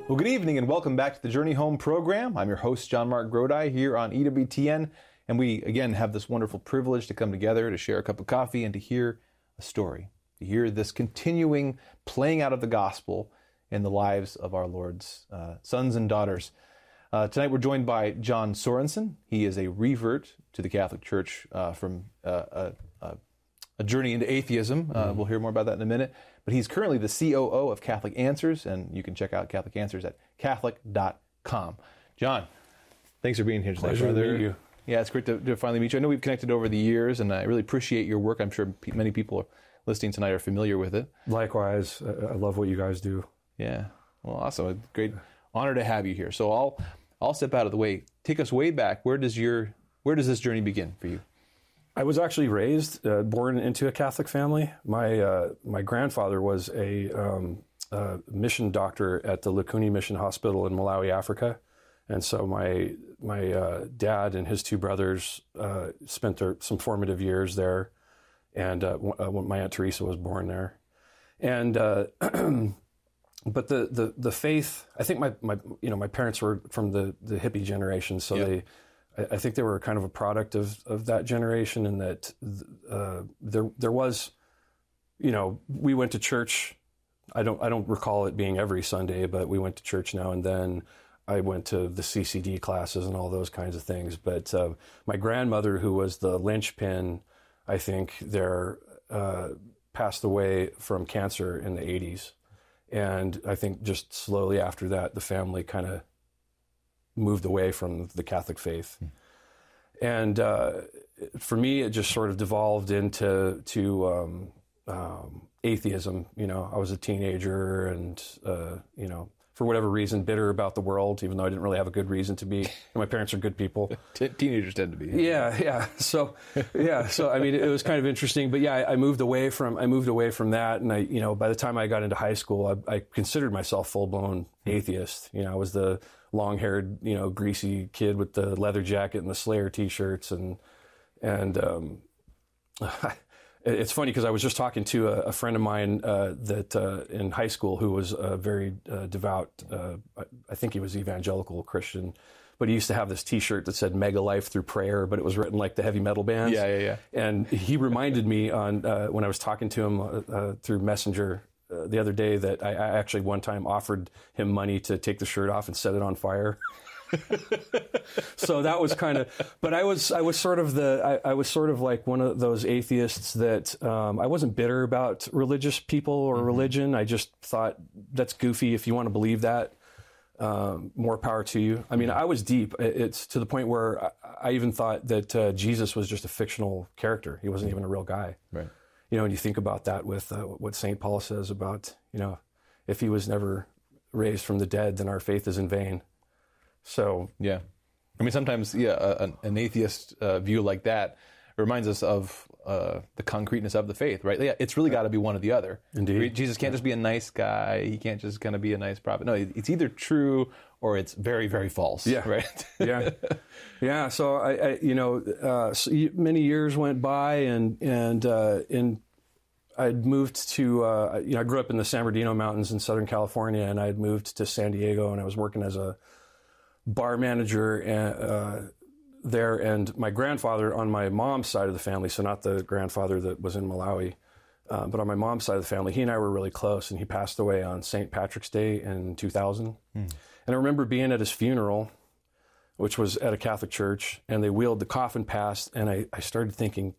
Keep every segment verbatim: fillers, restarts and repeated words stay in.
Well, good evening and welcome back to the Journey Home program. I'm your host, John Mark Grodi, here on E W T N. And we, again, have this wonderful privilege to come together to share a cup of coffee and to hear a story, to hear this continuing playing out of the gospel in the lives of our Lord's uh, sons and daughters. Uh, tonight we're joined by John Sorensen. He is a revert to the Catholic Church uh, from uh, a, a, a journey into atheism. Uh, mm-hmm. We'll hear more about that in a minute. But he's currently the C O O of Catholic Answers, and you can check out Catholic Answers at Catholic dot com. John, thanks for being here tonight, Pleasure brother. to meet you. Yeah, it's great to, to finally meet you. I know we've connected over the years, and I really appreciate your work. I'm sure p- many people listening tonight are familiar with it. Likewise, I love what you guys do. Yeah, well, awesome. A great honor to have you here. So I'll I'll step out of the way. Take us way back. Where does your where does this journey begin for you? I was actually raised, uh, born into a Catholic family. My uh, my grandfather was a um, uh, mission doctor at the Lukuni Mission Hospital in Malawi, Africa, and so my my uh, dad and his two brothers uh, spent their, some formative years there, and uh, w- uh, my Aunt Teresa was born there, and. Uh, But the, the, the faith, I think my, my you know my parents were from the, the hippie generation, so yep. they I, I think they were kind of a product of, of that generation, and that uh, there there was, you know, we went to church. I don't I don't recall it being every Sunday, but we went to church now and then. I went to the C C D classes and all those kinds of things. But uh, my grandmother, who was the linchpin, I think, there uh, passed away from cancer in the eighties. And I think just slowly after that, the family kind of moved away from the Catholic faith. Mm. And uh, for me, it just sort of devolved into to um, um, atheism. You know, I was a teenager and, uh, you know, for whatever reason, bitter about the world, even though I didn't really have a good reason to be. And my parents are good people. T- teenagers tend to be. Yeah, yeah. So, yeah. So, I mean, it was kind of interesting. But yeah, I, I moved away from I moved away from that, and I, you know, by the time I got into high school, I, I considered myself full blown atheist. You know, I was the long haired, you know, greasy kid with the leather jacket and the Slayer T-shirts, and and um, it's funny because I was just talking to a, a friend of mine uh, that uh, in high school who was a very uh, devout, uh, I think he was evangelical Christian, but he used to have this T-shirt that said "Mega Life Through Prayer," but it was written like the heavy metal bands. Yeah, yeah, yeah. And he reminded me on uh, when I was talking to him uh, uh, through Messenger uh, the other day that I, I actually one time offered him money to take the shirt off and set it on fire. So that was kind of, but I was I was sort of the I, I was sort of like one of those atheists that um, I wasn't bitter about religious people or mm-hmm. religion. I just thought that's goofy. If you want to believe that, um, more power to you. I mean, I was deep. It's to the point where I, I even thought that uh, Jesus was just a fictional character. He wasn't even a real guy. Right. You know, and you think about that with uh, what Saint Paul says about, you know, if he was never raised from the dead, then our faith is in vain. So yeah, I mean sometimes yeah, a, an atheist uh, view like that reminds us of uh, the concreteness of the faith, right? Yeah, it's really got to be one or the other. Indeed, Jesus can't just be a nice guy. He can't just kind of be a nice prophet. No, it's either true or it's very, very false. Yeah, right. yeah, yeah. So I, I you know, uh, so many years went by, and and uh, in. I'd moved to, uh, you know, I grew up in the San Bernardino Mountains in Southern California, and I'd moved to San Diego, and I was working as a bar manager uh, there. And my grandfather on my mom's side of the family, so not the grandfather that was in Malawi, uh, but on my mom's side of the family, he and I were really close, and he passed away on Saint Patrick's Day in two thousand. Mm. And I remember being at his funeral, which was at a Catholic church, and they wheeled the coffin past, and I, I started thinking,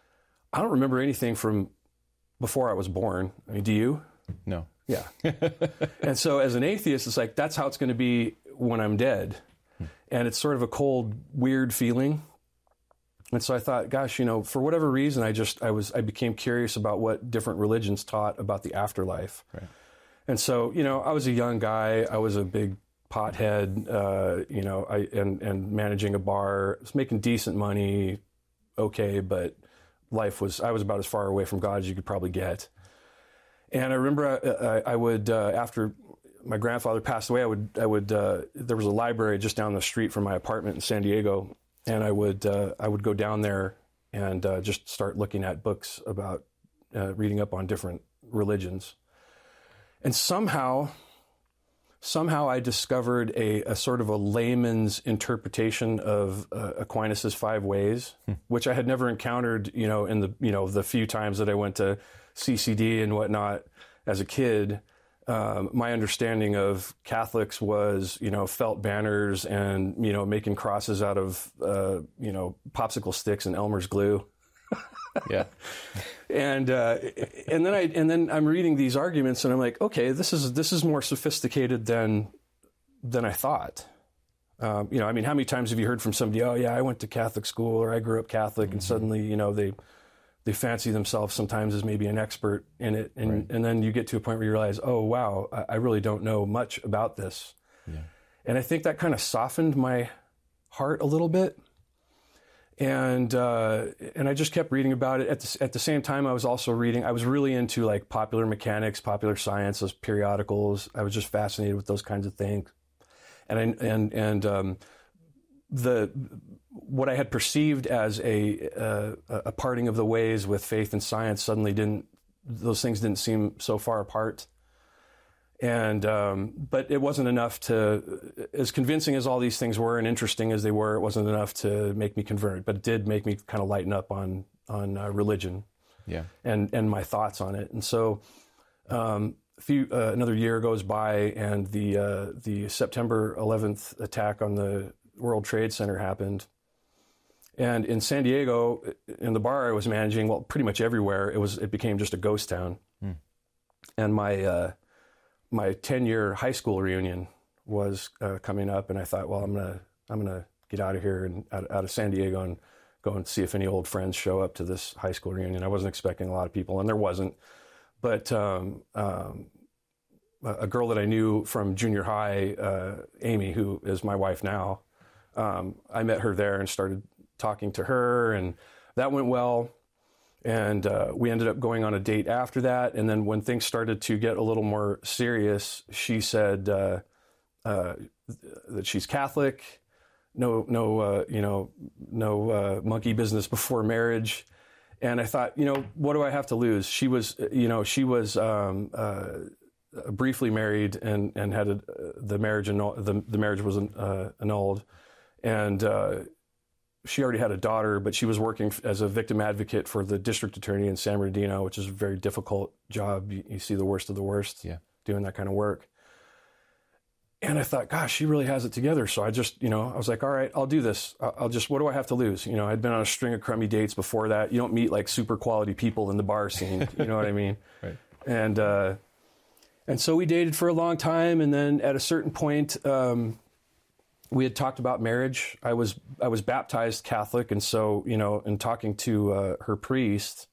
I don't remember anything from before I was born. I mean, do you? No. Yeah. And so as an atheist, it's like, that's how it's going to be when I'm dead. Hmm. And it's sort of a cold, weird feeling. And so I thought, gosh, you know, for whatever reason, I just, I was, I became curious about what different religions taught about the afterlife. Right. And so, you know, I was a young guy. I was a big pothead, uh, you know, I, and, and managing a bar. I was making decent money. Okay. But life was, I was about as far away from God as you could probably get. And I remember I, I, I would, uh, after my grandfather passed away, I would, I would, uh, there was a library just down the street from my apartment in San Diego. And I would, uh, I would go down there and uh, just start looking at books about, uh, reading up on different religions. And somehow somehow I discovered a, a sort of a layman's interpretation of uh, Aquinas's five ways, hmm. which I had never encountered, you know, in the, you know, the few times that I went to C C D and whatnot as a kid. Um, my understanding of Catholics was, you know, felt banners and, you know, making crosses out of, uh, you know, popsicle sticks and Elmer's glue. Yeah. And uh, and then I and then I'm reading these arguments and I'm like, okay, this is this is more sophisticated than than I thought. Um, you know, I mean, how many times have you heard from somebody, oh yeah, I went to Catholic school or I grew up Catholic, mm-hmm. and suddenly, you know, they they fancy themselves sometimes as maybe an expert in it, and right. and then you get to a point where you realize, oh wow, I, I really don't know much about this. Yeah. And I think that kind of softened my heart a little bit. And uh, and I just kept reading about it. At the, at the same time, I was also reading, I was really into like popular mechanics, popular science, those periodicals. I was just fascinated with those kinds of things. And I, and and um, the what I had perceived as a uh, a parting of the ways with faith and science suddenly didn't, those things didn't seem so far apart. And, um, but it wasn't enough to, as convincing as all these things were and interesting as they were, it wasn't enough to make me convert, but it did make me kind of lighten up on, on uh, religion, yeah, and, and my thoughts on it. And so, um, a few, uh, another year goes by and the, uh, the September eleventh attack on the World Trade Center happened. And in San Diego, in the bar I was managing, well, pretty much everywhere, it was, it became just a ghost town. Hmm. And my, uh, my ten-year high school reunion was uh, coming up, and I thought, well, I'm gonna I'm gonna get out of here and out, out of San Diego and go and see if any old friends show up to this high school reunion. I wasn't expecting a lot of people, and there wasn't. But um, um, a girl that I knew from junior high, uh, Amy, who is my wife now, um, I met her there and started talking to her, and that went well. And uh, we ended up going on a date after that. And then when things started to get a little more serious, she said uh, uh, that she's Catholic, no, no, uh, you know, no uh, monkey business before marriage. And I thought, you know, what do I have to lose? She was, you know, she was um, uh, briefly married and and had a, the marriage annul- the the marriage was uh, annulled, and. Uh, She already had a daughter, but she was working as a victim advocate for the district attorney in San Bernardino, which is a very difficult job. You, you see the worst of the worst yeah. doing that kind of work. And I thought, gosh, she really has it together. So I just, you know, I was like, all right, I'll do this. I'll just, what do I have to lose? You know, I'd been on a string of crummy dates before that. You don't meet like super quality people in the bar scene. You know what I mean? Right. And, uh, and so we dated for a long time. And then at a certain point, um, we had talked about marriage. I was, I was baptized Catholic. And so, you know, in talking to, uh, her priest,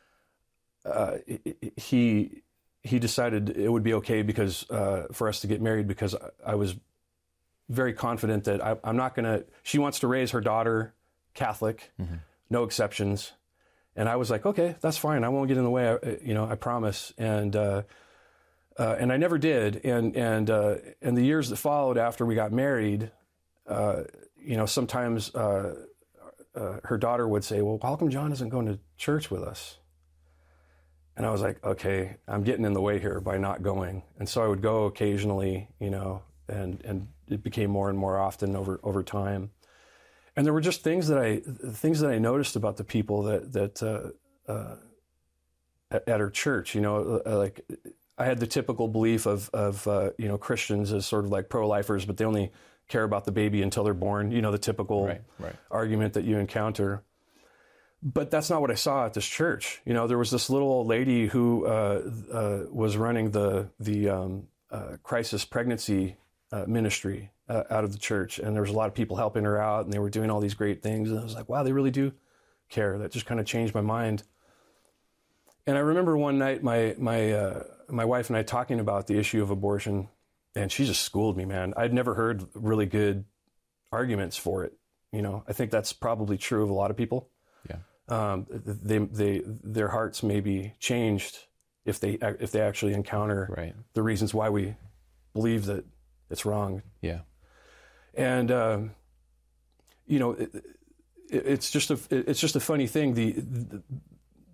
uh, he, he decided it would be okay because uh, for us to get married because I was very confident that I, I'm not going to, she wants to raise her daughter Catholic, mm-hmm. no exceptions. And I was like, okay, that's fine. I won't get in the way. I, you know, I promise. And, uh, uh, and I never did. And, and, uh, and the years that followed after we got married, uh, you know, sometimes uh, uh, her daughter would say, well, how come John isn't going to church with us? And I was like, okay, I'm getting in the way here by not going. And so I would go occasionally, you know, and, and it became more and more often over, over time. And there were just things that I, things that I noticed about the people that, that, uh, uh, at, at her church, you know, like I had the typical belief of, of, uh, you know, Christians as sort of like pro-lifers, but they only care about the baby until they're born, you know, the typical right, right. argument that you encounter. But that's not what I saw at this church. You know, there was this little old lady who uh, uh, was running the the um, uh, crisis pregnancy uh, ministry uh, out of the church, and there was a lot of people helping her out, and they were doing all these great things. And I was like, wow, they really do care. That just kind of changed my mind. And I remember one night, my my uh, my wife and I talking about the issue of abortion, and she just schooled me, man. I'd never heard really good arguments for it. You know, I think that's probably true of a lot of people. Yeah. Um, they, they, their hearts may be changed if they, if they actually encounter right. the reasons why we believe that it's wrong. Yeah. And, um, you know, it, it, it's just a, it's just a funny thing. The, the,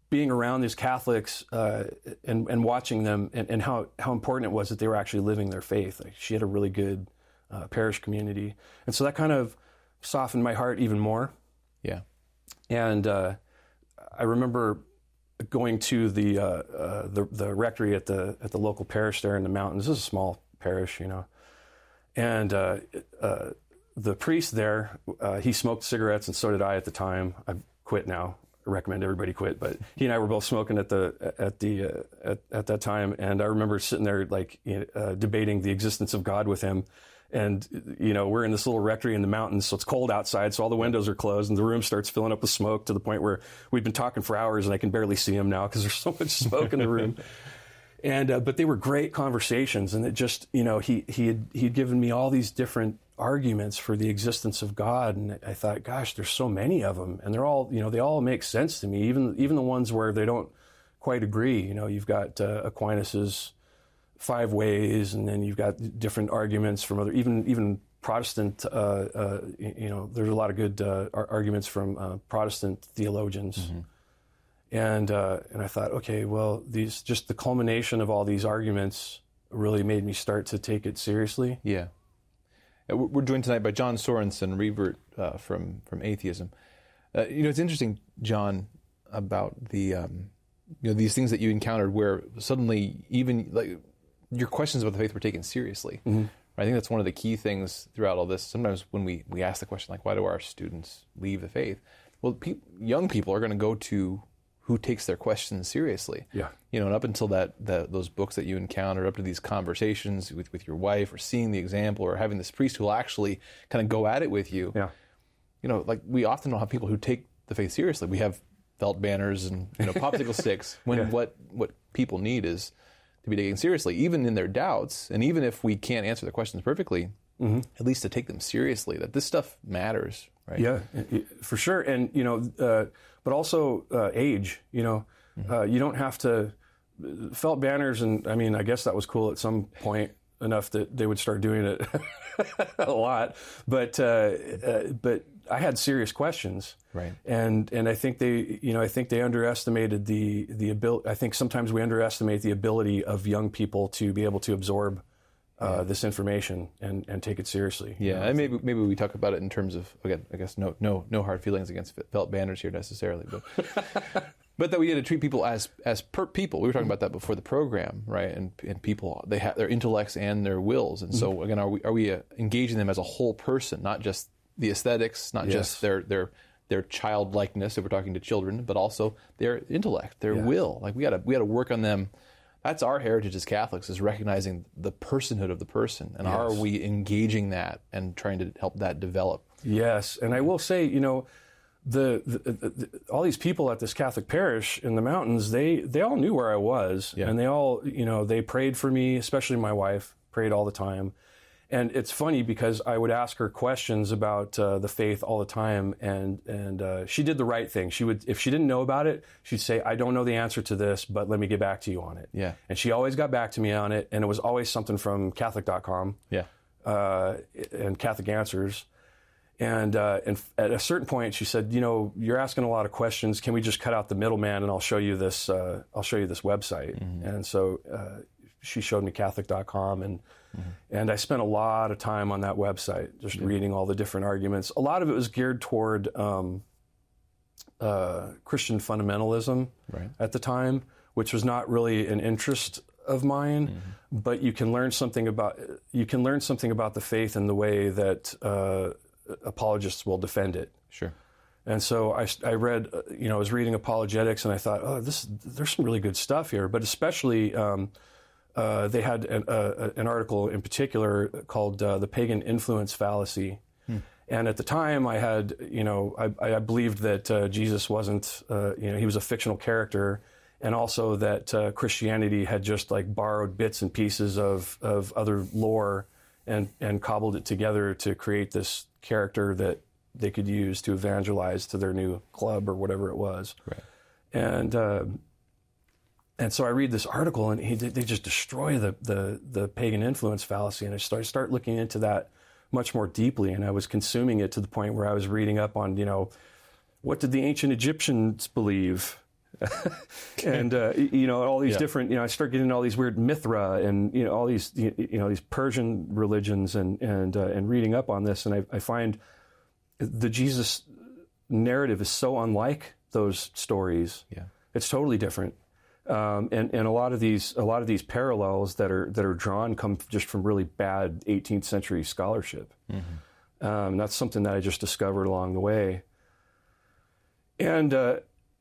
being around these Catholics uh, and, and watching them and, and how, how important it was that they were actually living their faith. Like, she had a really good uh, parish community. And so that kind of softened my heart even more. Yeah. And uh, I remember going to the, uh, uh, the the rectory at the at the local parish there in the mountains. This is a small parish, you know. And uh, uh, the priest there, uh, he smoked cigarettes, and so did I at the time. I've quit now. I recommend everybody quit. But he and I were both smoking at the at the uh, at at that time. And I remember sitting there like you know, uh, debating the existence of God with him. And, you know, we're in this little rectory in the mountains, so it's cold outside, so all the windows are closed, and the room starts filling up with smoke to the point where we've been talking for hours, and I can barely see him now because there's so much smoke in the room. And uh, but they were great conversations, and it just, you know, he he had he'd given me all these different arguments for the existence of God, and I thought, gosh, there's so many of them, and they're all, you know, they all make sense to me, even even the ones where they don't quite agree. You know, you've got uh, Aquinas's five ways, and then you've got different arguments from other, even even Protestant. Uh, uh, you know, there's a lot of good uh, arguments from uh, Protestant theologians, mm-hmm. and uh, and I thought, okay, well, these just the culmination of all these arguments really made me start to take it seriously. Yeah, we're joined tonight by John Sorensen, revert uh, from from atheism. Uh, you know, it's interesting, John, about the um, you know these things that you encountered where suddenly even like. Your questions about the faith were taken seriously. Mm-hmm. I think that's one of the key things throughout all this. Sometimes when we, we ask the question, like, why do our students leave the faith? Well, pe- young people are going to go to who takes their questions seriously. Yeah. You know, and up until that, that those books that you encountered, up to these conversations with, with your wife, or seeing the example, or having this priest who will actually kind of go at it with you. Yeah. You know, like, we often don't have people who take the faith seriously. We have felt banners and, you know, popsicle sticks when yeah. what what people need is to be taken seriously, even in their doubts, and even if we can't answer their questions perfectly, mm-hmm. at least to take them seriously, that this stuff matters, right? Yeah, for sure. And, you know, uh, but also uh, age, you know, mm-hmm. uh, you don't have to, felt banners, and I mean, I guess that was cool at some point enough that they would start doing it a lot, but, uh, uh, but I had serious questions. Right. And and I think they, you know, I think they underestimated the the ability. I think sometimes we underestimate the ability of young people to be able to absorb uh, yeah. this information and, and take it seriously. Yeah, you know? and maybe maybe we talk about it in terms of, again, I guess no no no hard feelings against felt banners here necessarily, but but that we had to treat people as as per people. We were talking about that before the program, right? And and people, they have their intellects and their wills, and so again, are we are we uh, engaging them as a whole person, not just the aesthetics, not yes. just their their their childlikeness, if we're talking to children, but also their intellect, their yeah. will. Like, we gotta we gotta work on them. That's our heritage as Catholics, is recognizing the personhood of the person, and yes. how are we engaging that and trying to help that develop? Yes, and I will say, you know, the, the, the, the all these people at this Catholic parish in the mountains, they they all knew where I was, yeah. and they all, you know, they prayed for me, especially my wife, prayed all the time. And it's funny because I would ask her questions about uh, the faith all the time, and and uh, she did the right thing. She would, if she didn't know about it, she'd say, "I don't know the answer to this, but let me get back to you on it." Yeah. And she always got back to me on it, and it was always something from Catholic dot com. Yeah. Uh, and Catholic Answers. And uh, and at a certain point, she said, "You know, you're asking a lot of questions. Can we just cut out the middleman, and I'll show you this. Uh, I'll show you this website." Mm-hmm. And so uh, she showed me Catholic dot com, and. Mm-hmm. And I spent a lot of time on that website, just yeah. reading all the different arguments. A lot of it was geared toward um, uh, Christian fundamentalism right. at the time, which was not really an interest of mine. Mm-hmm. But you can learn something about you can learn something about the faith in the way that uh, apologists will defend it. Sure. And so I, I read, you know, I was reading apologetics, and I thought, oh, this there's some really good stuff here. But especially. Um, Uh, they had an, uh, an article in particular called uh, "The Pagan Influence Fallacy," hmm. and at the time, I had, you know, I, I believed that uh, Jesus wasn't, uh, you know, he was a fictional character, and also that uh, Christianity had just like borrowed bits and pieces of of other lore and and cobbled it together to create this character that they could use to evangelize to their new club or whatever it was, right. and. Uh, And so I read this article, and he, they just destroy the, the, the pagan influence fallacy. And I start, start looking into that much more deeply. And I was consuming it to the point where I was reading up on, you know, what did the ancient Egyptians believe? and uh, you know, all these Yeah. different, you know, I start getting all these weird Mithra and you know all these you know these Persian religions and and uh, and reading up on this, and I, I find the Jesus narrative is so unlike those stories. Yeah. It's totally different. Um, and and a lot of these a lot of these parallels that are that are drawn come just from really bad eighteenth century scholarship. Mm-hmm. Um, that's something that I just discovered along the way. And uh,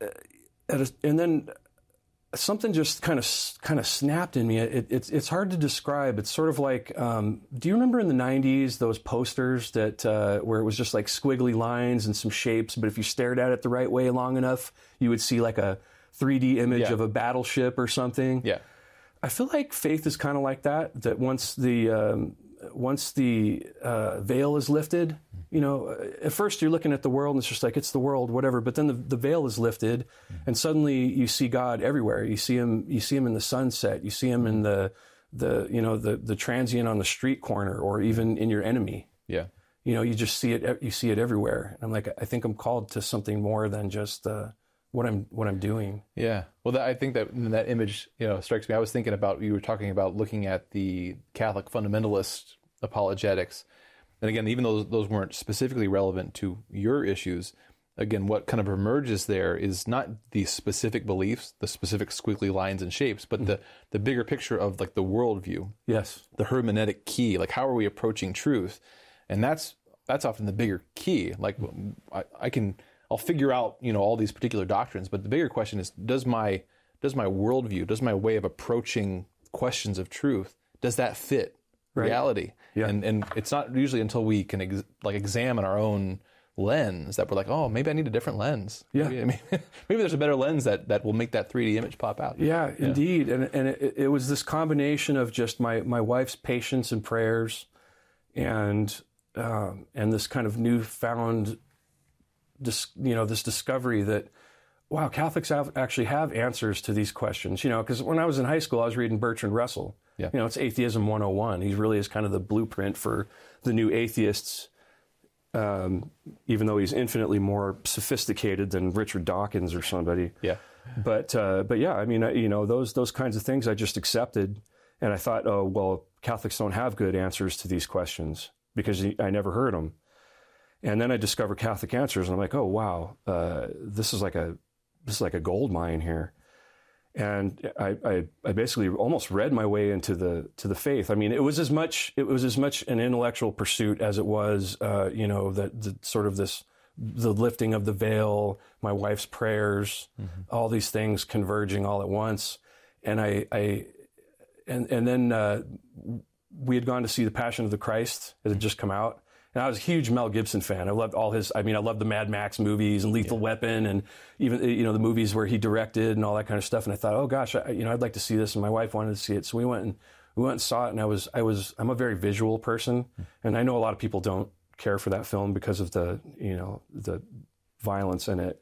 and then something just kind of kind of snapped in me. It, it's it's hard to describe. It's sort of like, um, do you remember in the nineties those posters that uh, where it was just like squiggly lines and some shapes, but if you stared at it the right way long enough, you would see like a three D image Yeah. of a battleship or something. Yeah. I feel like faith is kind of like that. That once the um, once the uh, veil is lifted, you know, at first you're looking at the world and it's just like it's the world, whatever. But then the, the veil is lifted, and suddenly you see God everywhere. You see him. You see him in the sunset. You see him in the the you know the the transient on the street corner, or even in your enemy. Yeah. You know, you just see it. You see it everywhere. And I'm like, I think I'm called to something more than just. Uh, what I'm what I'm doing. Yeah. Well, that, I think that that image, you know, strikes me. I was thinking about, you were talking about looking at the Catholic fundamentalist apologetics. And again, even though those, those weren't specifically relevant to your issues, again, what kind of emerges there is not the specific beliefs, the specific squiggly lines and shapes, but mm-hmm. the, the bigger picture of like the worldview. Yes. The hermeneutic key, like how are we approaching truth? And that's, that's often the bigger key. Like I, I can... I'll figure out, you know, all these particular doctrines, but the bigger question is, does my does my worldview, does my way of approaching questions of truth, does that fit right. reality? Yeah. And and it's not usually until we can ex- like examine our own lens that we're like, oh, maybe I need a different lens. Yeah. Maybe, maybe, maybe there's a better lens that, that will make that three D image pop out. Yeah, yeah. indeed. And and it, it was this combination of just my, my wife's patience and prayers, and um, and this kind of newfound. This, you know, this discovery that, wow, Catholics have, actually have answers to these questions. You know, because when I was in high school, I was reading Bertrand Russell. Yeah. You know, it's Atheism one oh one. He really is kind of the blueprint for the new atheists, um, even though he's infinitely more sophisticated than Richard Dawkins or somebody. Yeah. But uh, but yeah, I mean, I, you know, those those kinds of things I just accepted, and I thought, oh well, Catholics don't have good answers to these questions because I never heard them. And then I discovered Catholic Answers, and I'm like, oh wow, uh, this is like a this is like a gold mine here. And I, I, I basically almost read my way into the to the faith. I mean, it was as much it was as much an intellectual pursuit as it was, uh, you know, the, the sort of this the lifting of the veil, my wife's prayers, mm-hmm. all these things converging all at once. And I, I and and then uh, we had gone to see The Passion of the Christ. It had just come out. And I was a huge Mel Gibson fan. I loved all his, I mean, I loved the Mad Max movies and Lethal yeah. Weapon and even, you know, the movies where he directed and all that kind of stuff. And I thought, oh gosh, I, you know, I'd like to see this. And my wife wanted to see it. So we went and we went and saw it. And I was, I was, I'm a very visual person. And I know a lot of people don't care for that film because of the, you know, the violence in it.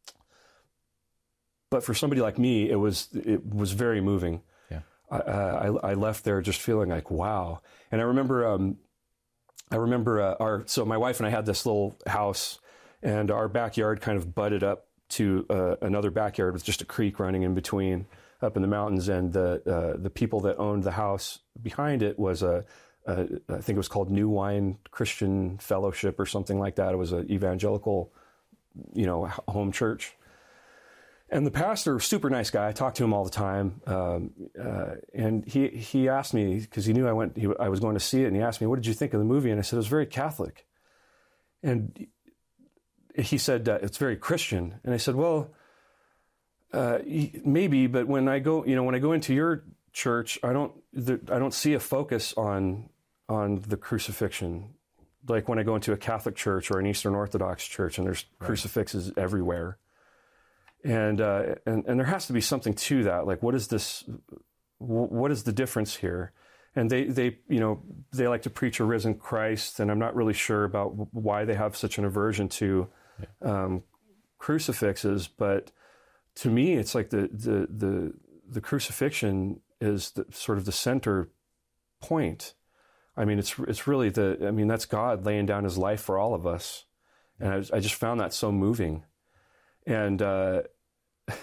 But for somebody like me, it was, it was very moving. Yeah. I, I, I left there just feeling like, wow. And I remember, um, I remember uh, our, so my wife and I had this little house, and our backyard kind of butted up to uh, another backyard with just a creek running in between up in the mountains. And the uh, the people that owned the house behind it was a, a, I think it was called New Wine Christian Fellowship or something like that. It was an evangelical, you know, home church. And the pastor, super nice guy. I talked to him all the time, um, uh, and he he asked me because he knew I went. He, I was going to see it, and he asked me, "What did you think of the movie?" And I said, "It was very Catholic." And he said, uh, "It's very Christian." And I said, "Well, uh, maybe, but when I go, you know, when I go into your church, I don't I don't see a focus on on the crucifixion, like when I go into a Catholic church or an Eastern Orthodox church, and there's right. crucifixes everywhere." And, uh, and and there has to be something to that. Like, what is this? What is the difference here? And they, they you know they like to preach a risen Christ, and I'm not really sure about why they have such an aversion to um, crucifixes. But to me, it's like the the the, the crucifixion is the, sort of the center point. I mean, it's it's really the. I mean, that's God laying down His life for all of us, and I, I just found that so moving. And uh,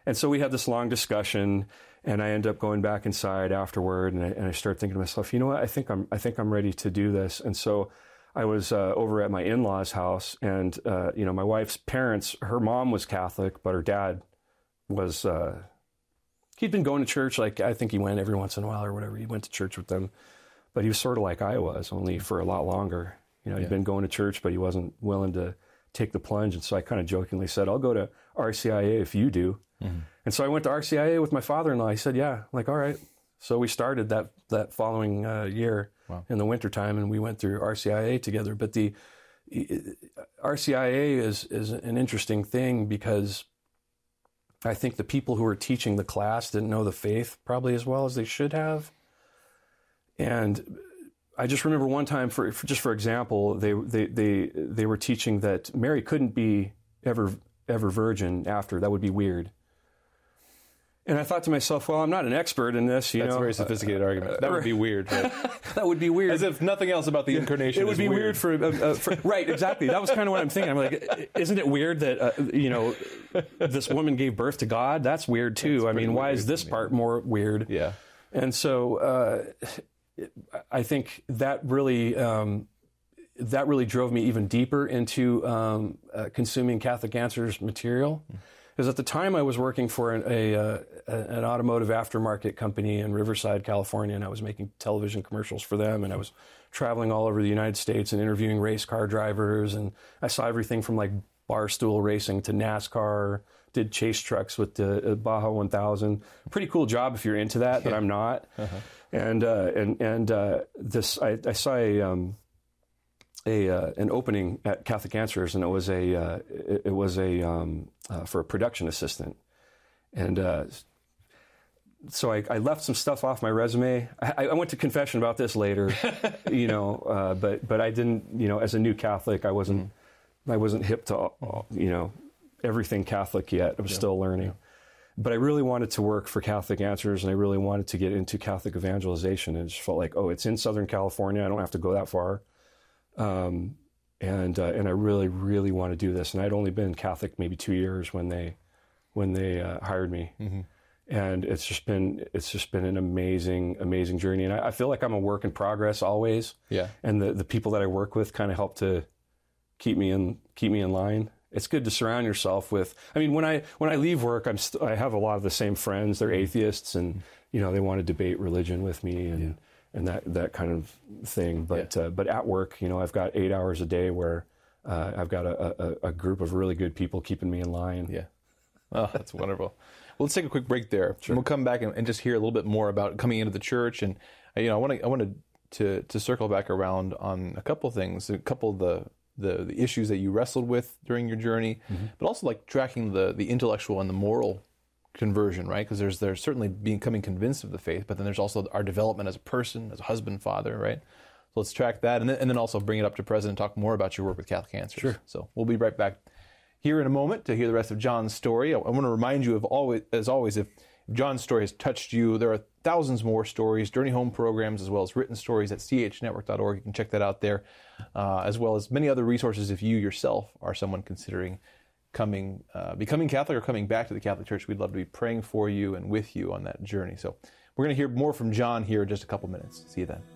and so we had this long discussion, and I end up going back inside afterward, and I, and I start thinking to myself, you know what, I think I'm, I think I'm ready to do this. And so I was uh, over at my in-laws' house, and uh, you know, my wife's parents, her mom was Catholic, but her dad was, uh, he'd been going to church, like I think he went every once in a while or whatever. He went to church with them, but he was sort of like I was, only for a lot longer. You know, he'd yeah. been going to church, but he wasn't willing to take the plunge. And so I kind of jokingly said, I'll go to R C I A if you do. Mm-hmm. And so I went to R C I A with my father-in-law. He said, yeah. I'm like, all right. So we started that that following uh, year wow. in the wintertime, and we went through R C I A together. But the R C I A is, is an interesting thing because I think the people who were teaching the class didn't know the faith probably as well as they should have. And I just remember one time, for, for just for example, they, they they they were teaching that Mary couldn't be ever ever virgin after. That would be weird. And I thought to myself, well, I'm not an expert in this. You That's know, a very sophisticated uh, argument. That would be weird. Right? That would be weird. As if nothing else about the incarnation It would is be weird, weird, for, uh, uh, for... Right, exactly. That was kind of what I'm thinking. I'm like, isn't it weird that, uh, you know, this woman gave birth to God? That's weird, too. That's I mean, why is this part more weird? Yeah. And so uh, I think that really... Um, that really drove me even deeper into um, uh, consuming Catholic Answers material. Because at the time I was working for an, a, uh, an automotive aftermarket company in Riverside, California, and I was making television commercials for them, and I was traveling all over the United States and interviewing race car drivers, and I saw everything from like barstool racing to NASCAR, did chase trucks with the uh, Baja one thousand. Pretty cool job if you're into that, but I'm not. Uh-huh. And uh, and and uh, this I, I saw a. Um, A uh, an opening at Catholic Answers, and it was a uh, it, it was a um, uh, for a production assistant, and uh, so I, I left some stuff off my resume. I, I went to confession about this later, you know, uh, but but I didn't, you know, as a new Catholic, I wasn't mm-hmm. I wasn't hip to all, you know, everything Catholic yet. I was yeah. still learning, yeah. But I really wanted to work for Catholic Answers, and I really wanted to get into Catholic evangelization, and it just felt like, oh, it's in Southern California. I don't have to go that far. Um, and, uh, and I really, really want to do this. And I'd only been Catholic maybe two years when they, when they, uh, hired me. Mm-hmm. And it's just been, it's just been an amazing, amazing journey. And I, I feel like I'm a work in progress always. Yeah. And the, the people that I work with kind of help to keep me in, keep me in line. It's good to surround yourself with, I mean, when I, when I leave work, I'm st- I have a lot of the same friends. They're atheists, and, you know, they want to debate religion with me, and, yeah. and that, that kind of thing. But, yeah. uh, but at work, you know, I've got eight hours a day where, uh, I've got a, a, a group of really good people keeping me in line. Yeah. Oh, that's wonderful. Well, let's take a quick break there. Sure. We'll come back and, and just hear a little bit more about coming into the church. And, you know, I want to, I wanted to, to circle back around on a couple of things, a couple of the, the, the issues that you wrestled with during your journey, mm-hmm. but also like tracking the, the intellectual and the moral conversion, right? Because there's there's certainly becoming convinced of the faith, but then there's also our development as a person, as a husband, father, right? So let's track that, and then, and then also bring it up to present and talk more about your work with Catholic Answers. Sure. So we'll be right back here in a moment to hear the rest of John's story. I, I want to remind you of always, as always, if John's story has touched you, there are thousands more stories, Journey Home programs, as well as written stories at c h network dot org. You can check that out there, uh, as well as many other resources if you yourself are someone considering coming, uh, becoming Catholic or coming back to the Catholic Church. We'd love to be praying for you and with you on that journey. So we're going to hear more from John here in just a couple minutes. See you then.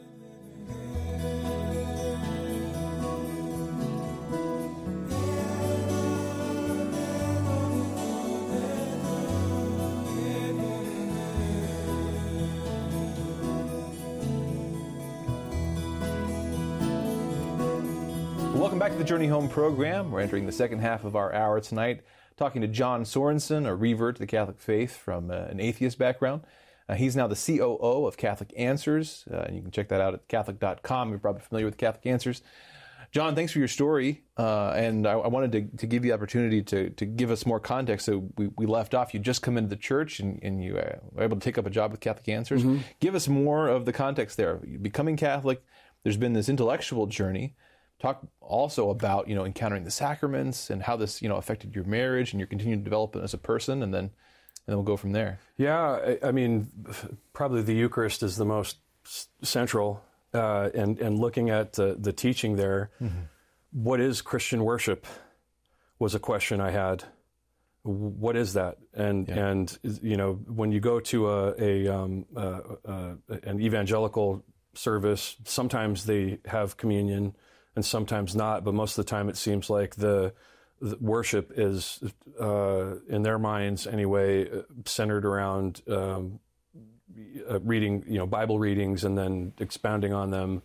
Welcome back to the Journey Home program. We're entering the second half of our hour tonight, talking to John Sorensen, a revert to the Catholic faith from uh, an atheist background. Uh, he's now the C O O of Catholic Answers, uh, and you can check that out at catholic dot com. You're probably familiar with Catholic Answers. John, thanks for your story, uh, and I, I wanted to, to give you the opportunity to, to give us more context. So we, we left off, you just come into the church, and, and you uh, were able to take up a job with Catholic Answers. Mm-hmm. Give us more of the context there. Becoming Catholic, there's been this intellectual journey. Talk also about, you know, encountering the sacraments and how this, you know, affected your marriage and your continued development as a person, and then and then we'll go from there. Yeah, I, I mean, probably the Eucharist is the most central, uh, and and looking at the, the teaching there, mm-hmm. What is Christian worship was a question I had what is that? And Yeah. and you know, when you go to a, a um, uh, uh, an evangelical service, sometimes they have communion and sometimes not. But most of the time, it seems like the, the worship is, uh, in their minds anyway, centered around um, uh, reading, you know, Bible readings and then expounding on them.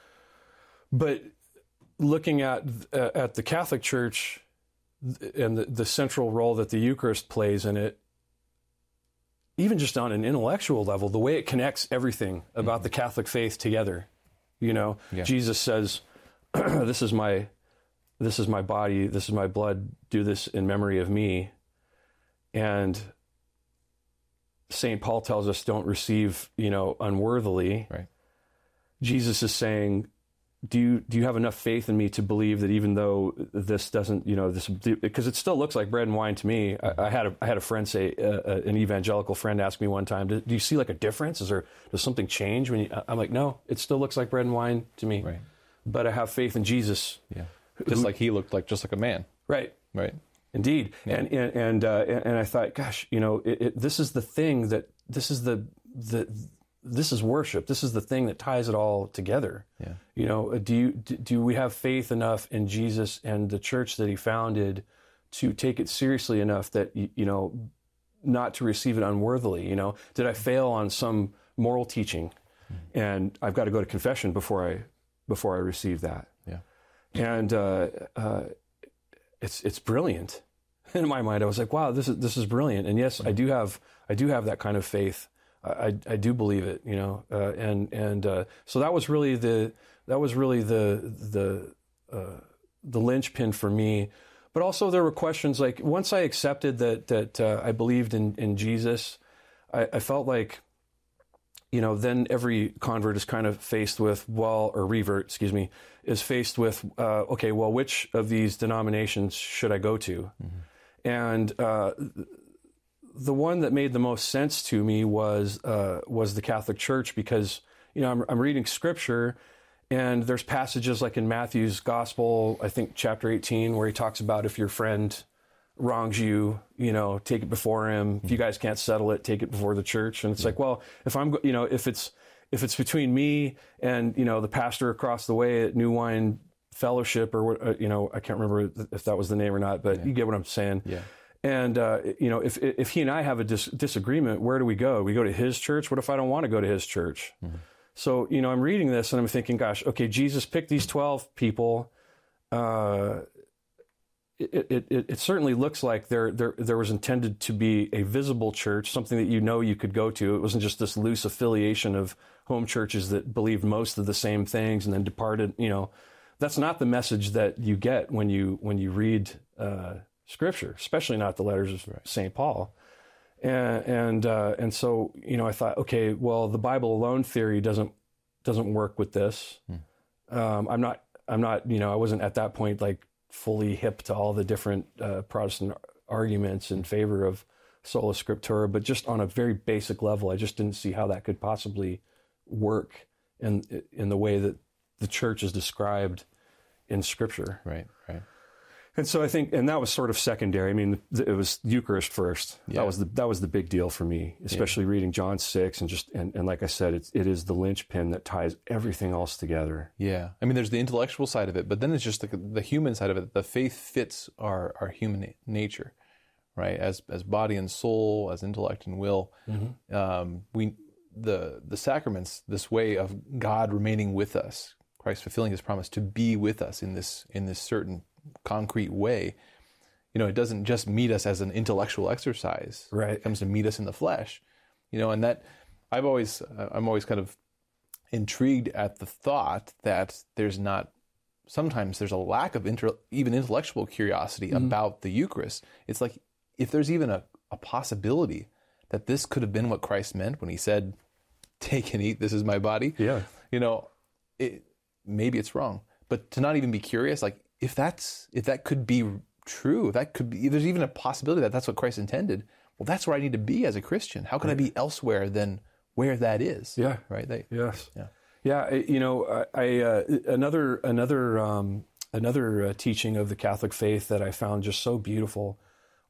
But looking at uh, at the Catholic Church and the, the central role that the Eucharist plays in it, even just on an intellectual level, the way it connects everything about mm-hmm. the Catholic faith together. You know, yeah. Jesus says, "This is my, this is my body. This is my blood. Do this in memory of me." And Saint Paul tells us, "Don't receive, you know, unworthily." Right. Jesus is saying, do you do you have enough faith in me to believe that even though this doesn't, you know, this, because it still looks like bread and wine to me. I, I had a I had a friend say, uh, an evangelical friend asked me one time, do, do you see like a difference? Is there, does something change when you? I'm like, no, it still looks like bread and wine to me. Right. But I have faith in Jesus. Yeah. Just who, like he looked like, just like a man. Right. Right. Indeed. Yeah. And and and, uh, and I thought, gosh, you know, it, it, this is the thing that this is the the. This is worship. This is the thing that ties it all together. Yeah. You know, do you do we have faith enough in Jesus and the church that he founded to take it seriously enough that, you know, not to receive it unworthily? You know, did I fail on some moral teaching, mm-hmm. and I've got to go to confession before I before I receive that? Yeah. And uh, uh, it's it's brilliant in my mind. I was like, wow, this is this is brilliant. And yes, mm-hmm. I do have I do have that kind of faith. I, I do believe it, you know, uh, and and uh, so that was really the that was really the the uh, the linchpin for me. But also there were questions like, once I accepted that that uh, I believed in in Jesus, I, I felt like, you know, then every convert is kind of faced with, well, or revert, excuse me, is faced with, uh, okay, well, which of these denominations should I go to? Mm-hmm. And uh, the one that made the most sense to me was uh, was the Catholic Church, because, you know, I'm, I'm reading Scripture, and there's passages like in Matthew's Gospel, I think chapter eighteen, where he talks about if your friend wrongs you, you know, take it before him. If you guys can't settle it, take it before the church. And it's yeah. like, well, if I'm, you know, if it's if it's between me and, you know, the pastor across the way at New Wine Fellowship, or what, uh, you know, I can't remember if that was the name or not, but yeah. you get what I'm saying. Yeah. And, uh, you know, if if he and I have a dis- disagreement, where do we go? We go to his church? What if I don't want to go to his church? Mm-hmm. So, you know, I'm reading this and I'm thinking, gosh, okay, Jesus picked these twelve people. Uh, it, it, it, it certainly looks like there, there there was intended to be a visible church, something that you know you could go to. It wasn't just this loose affiliation of home churches that believed most of the same things and then departed. You know, that's not the message that you get when you when you read uh Scripture, especially not the letters of right. Saint Paul. And and, uh, and so, you know, I thought, okay, well, the Bible alone theory doesn't doesn't work with this. Hmm. Um, I'm not, I'm not, you know, I wasn't at that point like fully hip to all the different uh, Protestant arguments in favor of sola scriptura, but just on a very basic level, I just didn't see how that could possibly work in in the way that the church is described in Scripture. Right, right. And so I think, and that was sort of secondary. I mean, it was Eucharist first. Yeah. That was the that was the big deal for me, especially yeah. reading John six, and just and, and like I said, it's, it is the linchpin that ties everything else together. Yeah, I mean, there's the intellectual side of it, but then it's just the, the human side of it. The faith fits our our human nature, right? As as body and soul, as intellect and will. Mm-hmm. Um, we the the sacraments, this way of God remaining with us, Christ fulfilling His promise to be with us in this in this certain concrete way. You know, it doesn't just meet us as an intellectual exercise. Right. It comes to meet us in the flesh. You know, and that I've always, I'm always kind of intrigued at the thought that there's not, sometimes there's a lack of inter, even intellectual curiosity mm-hmm. about the Eucharist. It's like, if there's even a, a possibility that this could have been what Christ meant when He said, "Take and eat, this is my body." Yeah. You know, it, maybe it's wrong, but to not even be curious, like, if that's if that could be true, if that could be, if there's even a possibility that that's what Christ intended, well, that's where I need to be as a Christian. How can right. I be elsewhere than where that is? Yeah. Right. They, yes. Yeah. Yeah. You know, I, I uh, another another um, another uh, teaching of the Catholic faith that I found just so beautiful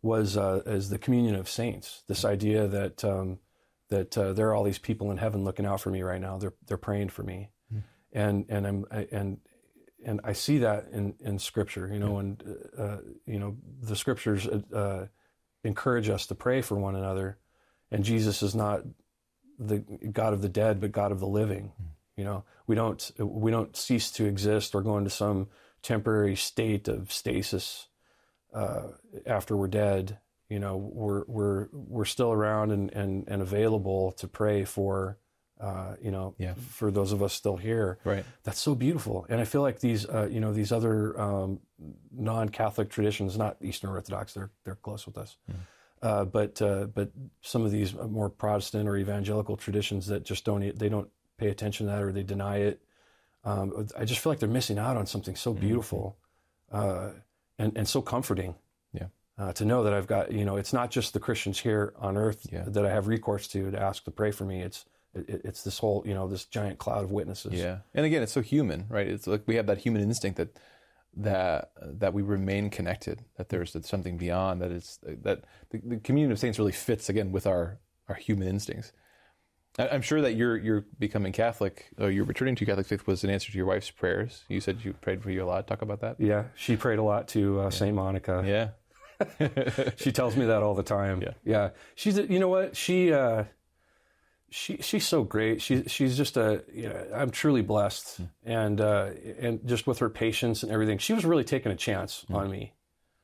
was uh, is the communion of saints. This idea that um, that uh, there are all these people in heaven looking out for me right now. They're they're praying for me, mm. and and I'm I, and and I see that in, in Scripture. You know, yeah. and uh, you know the Scriptures uh, encourage us to pray for one another, and Jesus is not the God of the dead, but God of the living. Mm. You know, we don't we don't cease to exist or go into some temporary state of stasis uh, after we're dead. You know, we're we're we're still around and, and, and available to pray for, uh, you know, yeah. for those of us still here. Right. That's so beautiful, and I feel like these, uh, you know, these other um, non-Catholic traditions, not Eastern Orthodox, they're they're close with us, mm. uh, but uh, but some of these more Protestant or evangelical traditions that just don't they don't pay attention to that or they deny it. Um, I just feel like they're missing out on something so beautiful uh, and, and so comforting. Yeah. Uh, to know that I've got, you know, it's not just the Christians here on earth yeah. that I have recourse to to ask to pray for me. It's it, it's this whole, you know, this giant cloud of witnesses. Yeah. And again, it's so human, right? It's like we have that human instinct that that that we remain connected, that there's something beyond, that it's that the, the communion of saints really fits again with our, our human instincts. I'm sure that you're you're becoming Catholic, or you're returning to Catholic faith was an answer to your wife's prayers. You said you prayed for you a lot. Talk about that. Yeah, she prayed a lot to uh, yeah. Saint Monica. Yeah, she tells me that all the time. Yeah, yeah. She's you know what she uh, she she's so great. She she's just a you know I'm truly blessed, mm. and uh, and just with her patience and everything, she was really taking a chance mm. on me.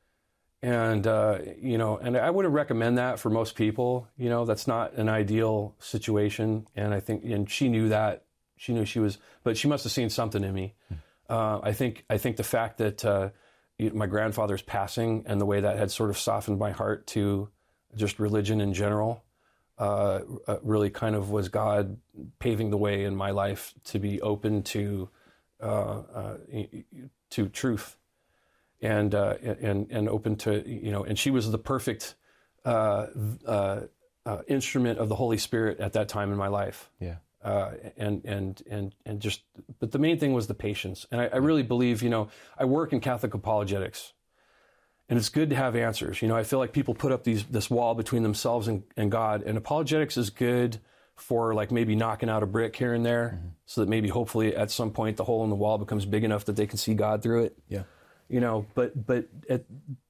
And, uh, you know, and I wouldn't recommend that for most people. You know, that's not an ideal situation. And I think, and she knew that. She knew she was, but she must have seen something in me. Hmm. Uh, I think, I think the fact that uh, my grandfather's passing and the way that had sort of softened my heart to just religion in general uh, really kind of was God paving the way in my life to be open to uh, uh, to truth. And, uh, and and open to, you know, and she was the perfect uh, uh, uh, instrument of the Holy Spirit at that time in my life. Yeah. Uh, and and and and just, but the main thing was the patience. And I, I really believe, you know, I work in Catholic apologetics, and it's good to have answers. You know, I feel like people put up these this wall between themselves and, and God, and apologetics is good for like maybe knocking out a brick here and there, mm-hmm. so that maybe hopefully at some point the hole in the wall becomes big enough that they can see God through it. Yeah. You know, but but it,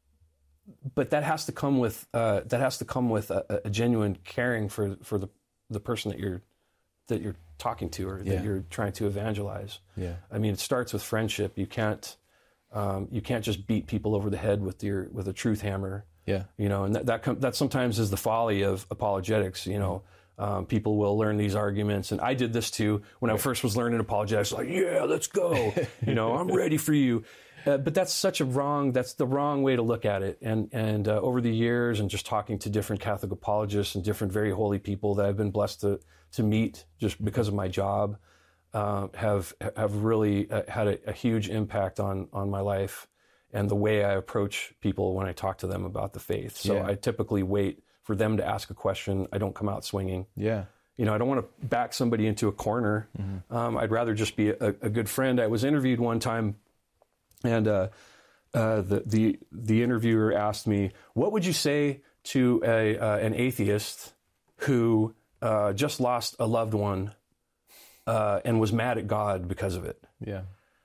but that has to come with uh, that has to come with a, a genuine caring for, for the, the person that you're that you're talking to or yeah. that you're trying to evangelize. Yeah, I mean, it starts with friendship. You can't um, you can't just beat people over the head with your with a truth hammer. Yeah, you know, and that that, com- that sometimes is the folly of apologetics. You know. Um, people will learn these arguments, and I did this too when I first was learning apologetics. Like, yeah, let's go. You know, I'm ready for you. Uh, but that's such a wrong. That's the wrong way to look at it. And and uh, over the years, and just talking to different Catholic apologists and different very holy people that I've been blessed to to meet just because of my job, uh, have have really uh, had a, a huge impact on on my life and the way I approach people when I talk to them about the faith. So yeah. I typically wait for them to ask a question. I don't come out swinging. Yeah. You know, I don't want to back somebody into a corner. Mm-hmm. Um, I'd rather just be a, a good friend. I was interviewed one time, and uh, uh, the, the the interviewer asked me, what would you say to a uh, an atheist who uh, just lost a loved one uh, and was mad at God because of it? Yeah.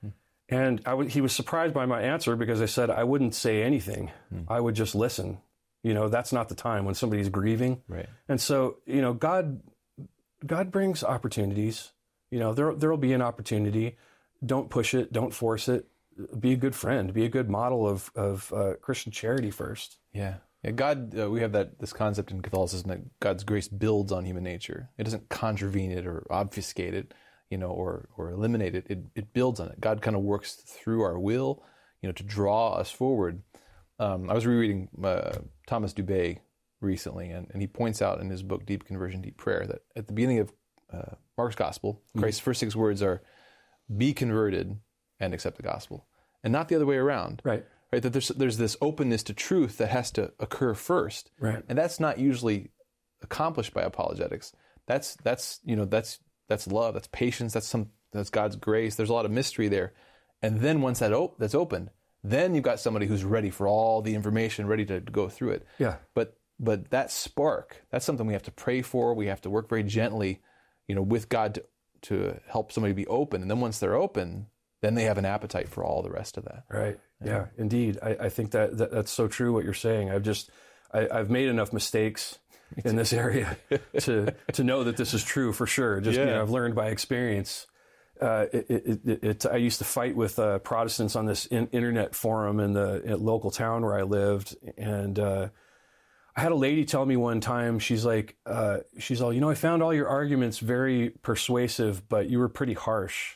And I w- he was surprised by my answer because I said I wouldn't say anything. Mm. I would just listen. You know, that's not the time when somebody's grieving. Right. And so, you know, God, God brings opportunities. You know, there there'll be an opportunity. Don't push it. Don't force it. Be a good friend. Be a good model of of uh, Christian charity first. Yeah. Yeah. God, uh, we have that this concept in Catholicism that God's grace builds on human nature. It doesn't contravene it or obfuscate it, you know, or or eliminate it. It it builds on it. God kind of works through our will, you know, to draw us forward. Um, I was rereading uh, Thomas Dubay recently, and, and he points out in his book, Deep Conversion, Deep Prayer, that at the beginning of uh, Mark's Gospel, Christ's mm-hmm. first six words are, be converted and accept the gospel, and not the other way around. Right. Right. That there's there's this openness to truth that has to occur first. Right. And that's not usually accomplished by apologetics. That's that's you know that's that's love. That's patience. That's some that's God's grace. There's a lot of mystery there, and then once that op- that's opened, then you've got somebody who's ready for all the information, ready to go through it. Yeah. But but that spark, that's something we have to pray for. We have to work very gently, you know, with God to, to help somebody be open. And then once they're open, then they have an appetite for all the rest of that. Right. Yeah, yeah indeed. I, I think that, that that's so true what you're saying. I've just, I, I've made enough mistakes in this area to to know that this is true for sure. Just, yeah. you know, I've learned by experience. Uh, it, it, it, it, I used to fight with uh, Protestants on this in, internet forum in the in local town where I lived. And uh, I had a lady tell me one time, she's like, uh, she's all, you know, I found all your arguments very persuasive, but you were pretty harsh.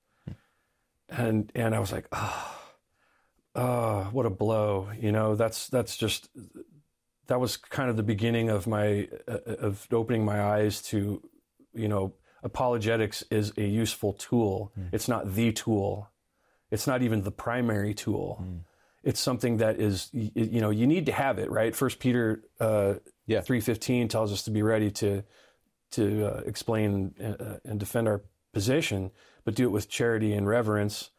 And and I was like, oh, oh, what a blow. You know, that's that's just, that was kind of the beginning of my, uh, of opening my eyes to, you know, apologetics is a useful tool. Mm. It's not the tool. It's not even the primary tool. Mm. It's something that is, you, you know, you need to have it, right? First Peter uh, yeah. three fifteen tells us to be ready to to uh, explain uh, and defend our position, but do it with charity and reverence.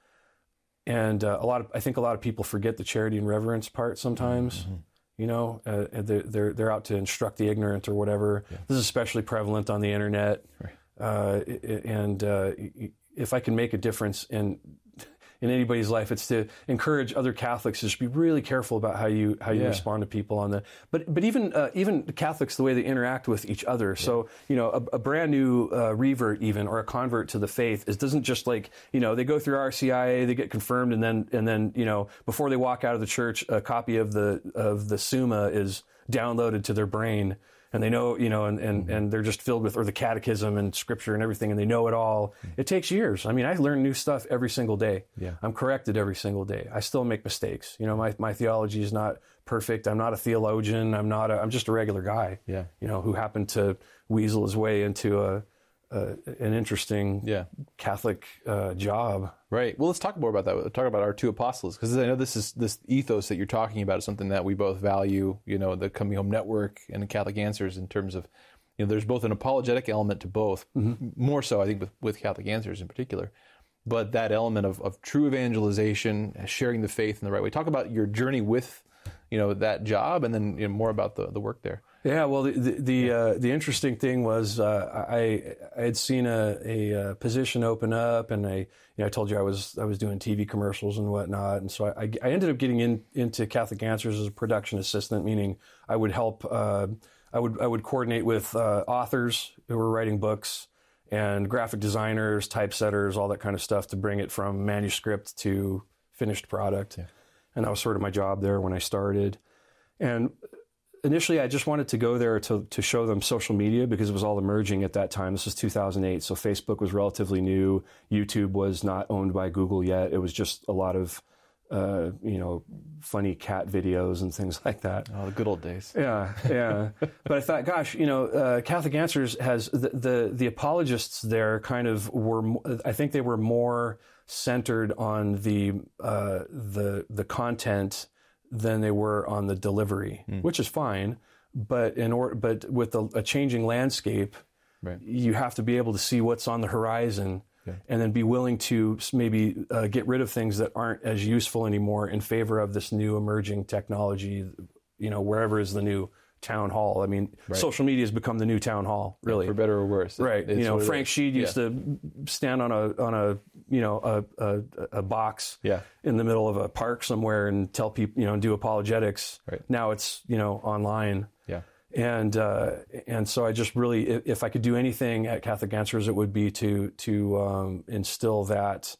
And uh, a lot of, I think a lot of people forget the charity and reverence part sometimes. Mm-hmm. You know, uh, they're, they're they're out to instruct the ignorant or whatever. Yeah. This is especially prevalent on the internet. Right. Uh, and uh, if I can make a difference in in anybody's life, it's to encourage other Catholics to just be really careful about how you how you yeah. respond to people on the. But but even uh, even Catholics, the way they interact with each other. Yeah. So you know, a, a brand new uh, revert even or a convert to the faith is doesn't just like you know they go through R C I A, they get confirmed, and then and then you know before they walk out of the church, a copy of the of the Summa is downloaded to their brain. And they know, you know, and, and, mm-hmm. and they're just filled with, or the catechism and scripture and everything, and they know it all. Mm-hmm. It takes years. I mean, I learn new stuff every single day. Yeah. I'm corrected every single day. I still make mistakes. You know, my, my theology is not perfect. I'm not a theologian. I'm not a, I'm just a regular guy, yeah. you know, who happened to weasel his way into a, a an interesting yeah. Catholic uh, job. Right. Well, let's talk more about that. Let's talk about our two apostles, because I know this is this ethos that you're talking about is something that we both value. You know, the Coming Home Network and the Catholic Answers, in terms of, you know, there's both an apologetic element to both, mm-hmm. more so I think with, with Catholic Answers in particular, but that element of, of true evangelization, sharing the faith in the right way. Talk about your journey with, you know, that job, and then you know, more about the, the work there. Yeah, well, the the the, uh, the interesting thing was uh, I I had seen a, a, a position open up, and I you know I told you I was I was doing T V commercials and whatnot, and so I, I ended up getting in, into Catholic Answers as a production assistant, meaning I would help uh, I would I would coordinate with uh, authors who were writing books and graphic designers, typesetters, all that kind of stuff to bring it from manuscript to finished product, yeah. and that was sort of my job there when I started, and. Initially, I just wanted to go there to, to show them social media because it was all emerging at that time. This was two thousand eight, so Facebook was relatively new. YouTube was not owned by Google yet. It was just a lot of, uh, you know, funny cat videos and things like that. Oh, the good old days. Yeah, yeah. But I thought, gosh, you know, uh, Catholic Answers has the, the the apologists there kind of were. I think they were more centered on the uh, the the content than they were on the delivery, mm. which is fine. But in or, but with the, a changing landscape, right. you have to be able to see what's on the horizon, okay. and then be willing to maybe uh, get rid of things that aren't as useful anymore in favor of this new emerging technology. You know, wherever is the new town hall. I mean, right. social media has become the new town hall, really, for better or worse. Right. It's you know, Frank Sheed used yeah. to stand on a on a you know a a, a box yeah. in the middle of a park somewhere and tell people, you know, do apologetics. Right. Now it's, you know, online. Yeah. And uh, and so I just really, if, if I could do anything at Catholic Answers, it would be to to um, instill that.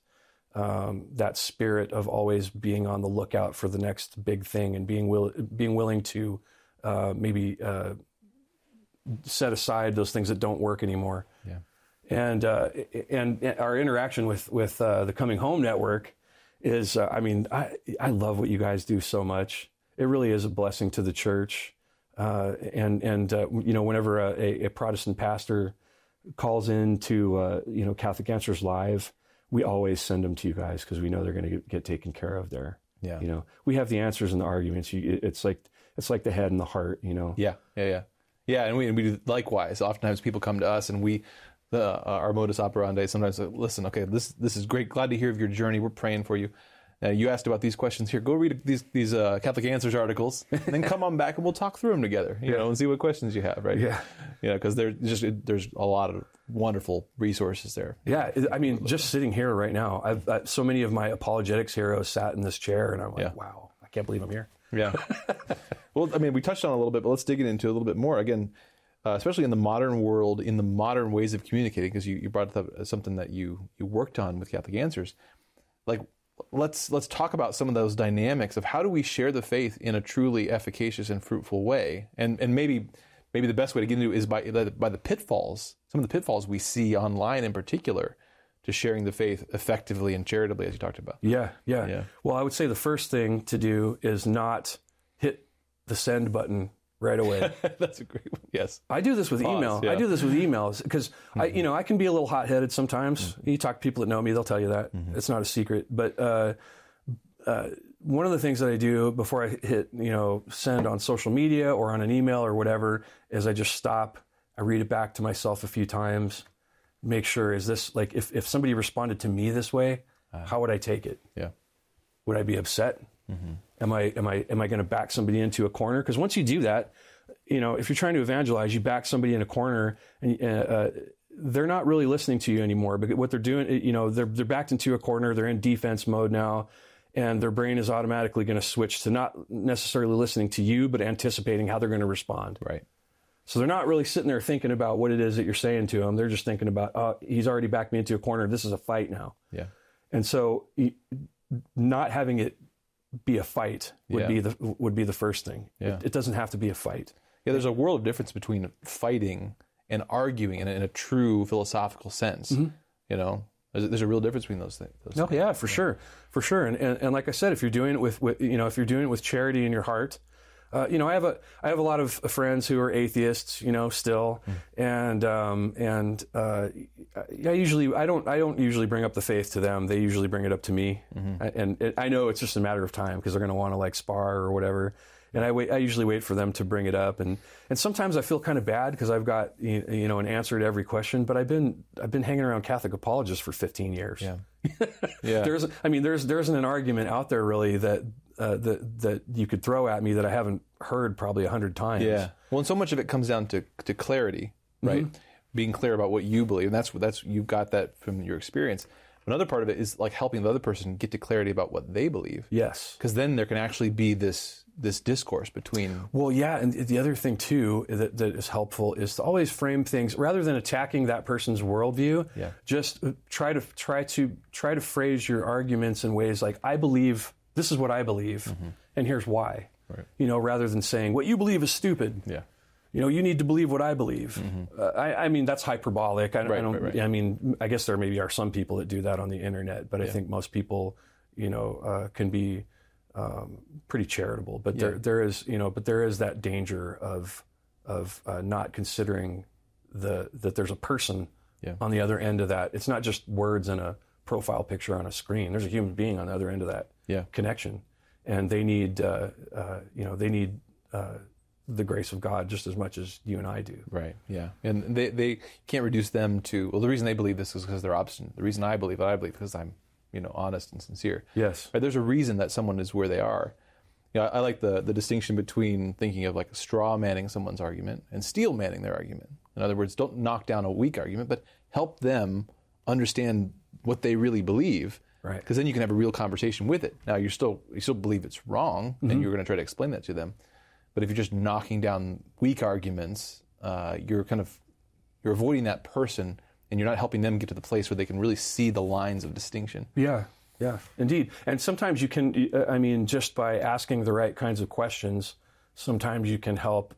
Um, that spirit of always being on the lookout for the next big thing and being will being willing to uh, maybe uh, set aside those things that don't work anymore. Yeah. And uh, and our interaction with with uh, the Coming Home Network is, uh, I mean, I I love what you guys do so much. It really is a blessing to the church. Uh, and and uh, you know, whenever a, a Protestant pastor calls in to uh, you know Catholic Answers Live, we always send them to you guys because we know they're going to get taken care of there. Yeah. You know, we have the answers and the arguments. You, it's like it's like the head and the heart. You know. Yeah. Yeah. Yeah. Yeah. And we and we do likewise. Oftentimes people come to us and we, the uh, our modus operandi. Sometimes like, listen, okay, this this is great. Glad to hear of your journey. We're praying for you. Uh, you asked about these questions here. Go read these these uh, Catholic Answers articles, and then come on back and we'll talk through them together. You yeah. know, and see what questions you have, right? Yeah, you know, because there's just there's a lot of wonderful resources there. Yeah, I mean, just sitting here right now, I've, I've so many of my apologetics heroes sat in this chair, and I'm like, yeah. wow, I can't believe I'm here. Yeah. Well, I mean, we touched on it a little bit, but let's dig into it a little bit more again. Uh, especially in the modern world, in the modern ways of communicating, because you, you brought up something that you you worked on with Catholic Answers. Like, let's let's talk about some of those dynamics of how do we share the faith in a truly efficacious and fruitful way, and and maybe maybe the best way to get into it is by by the pitfalls, some of the pitfalls we see online in particular, to sharing the faith effectively and charitably, as you talked about. Yeah, yeah, yeah. Well, I would say the first thing to do is not hit the send button right away. That's a great one. Yes. I do this with Pause, email. yeah. I do this with emails because mm-hmm. I, you know, I can be a little hot-headed sometimes. Mm-hmm. You talk to people that know me, they'll tell you that. Mm-hmm. It's not a secret. But uh, uh, one of the things that I do before I hit, you know, send on social media or on an email or whatever is I just stop. I read it back to myself a few times. Make sure, is this like, if, if somebody responded to me this way, uh, how would I take it? Yeah. Would I be upset? Mm-hmm. Am I am I am I going to back somebody into a corner? Because once you do that, you know, if you're trying to evangelize, you back somebody in a corner, and uh, they're not really listening to you anymore. But what they're doing, you know, they're they're backed into a corner. They're in defense mode now, and their brain is automatically going to switch to not necessarily listening to you, but anticipating how they're going to respond. Right. So they're not really sitting there thinking about what it is that you're saying to them. They're just thinking about, oh, he's already backed me into a corner. This is a fight now. Yeah. And so, not having it be a fight would yeah. be the would be the first thing. Yeah. It, it doesn't have to be a fight. Yeah, there's a world of difference between fighting and arguing in a, in a true philosophical sense. Mm-hmm. You know, there's, there's a real difference between those things. Those oh things. yeah, for yeah. sure, for sure. And, and and like I said, if you're doing it with, with you know, if you're doing it with charity in your heart. Uh, you know, I have a I have a lot of friends who are atheists, you know, still, mm. and um, and uh, I usually I don't I don't usually bring up the faith to them. They usually bring it up to me, mm-hmm. I, and it, I know it's just a matter of time because they're going to want to like spar or whatever. And I wait. I usually wait for them to bring it up, and, and sometimes I feel kind of bad because I've got you know an answer to every question. But I've been I've been hanging around Catholic apologists for fifteen years. Yeah, yeah. There's I mean there's there isn't an argument out there really that. Uh, that that you could throw at me that I haven't heard probably a hundred times. Yeah. Well, and so much of it comes down to to clarity, right? Mm-hmm. Being clear about what you believe, and that's that's you've got that from your experience. Another part of it is like helping the other person get to clarity about what they believe. Yes. Because then there can actually be this this discourse between. Well, yeah, and the other thing too that, that is helpful is to always frame things rather than attacking that person's worldview. Yeah. Just try to try to try to phrase your arguments in ways like I believe. This is what I believe, mm-hmm. and here's why. Right. You know, rather than saying what you believe is stupid. Yeah. You know, you need to believe what I believe. Mm-hmm. Uh, I, I mean, that's hyperbolic. I, right, I don't. Right, right. I mean, I guess there maybe are some people that do that on the internet, but yeah. I think most people, you know, uh, can be um, pretty charitable. But yeah. there, there is, you know, but there is that danger of of uh, not considering the that there's a person yeah. on the other end of that. It's not just words in a profile picture on a screen. There's a human being on the other end of that. Yeah. connection, and they need uh, uh, you know they need uh, the grace of God just as much as you and I do. Right. Yeah. And they they can't reduce them to well. The reason they believe this is because they're obstinate. The reason I believe what I believe because I'm you know honest and sincere. Yes. Right? There's a reason that someone is where they are. You know, I, I like the the distinction between thinking of like straw manning someone's argument and steel manning their argument. In other words, don't knock down a weak argument, but help them understand what they really believe. Right. Because then you can have a real conversation with it. Now you still you still believe it's wrong, mm-hmm. and you're going to try to explain that to them. But if you're just knocking down weak arguments, uh, you're kind of you're avoiding that person, and you're not helping them get to the place where they can really see the lines of distinction. Yeah, yeah, indeed. And sometimes you can. I mean, just by asking the right kinds of questions, sometimes you can help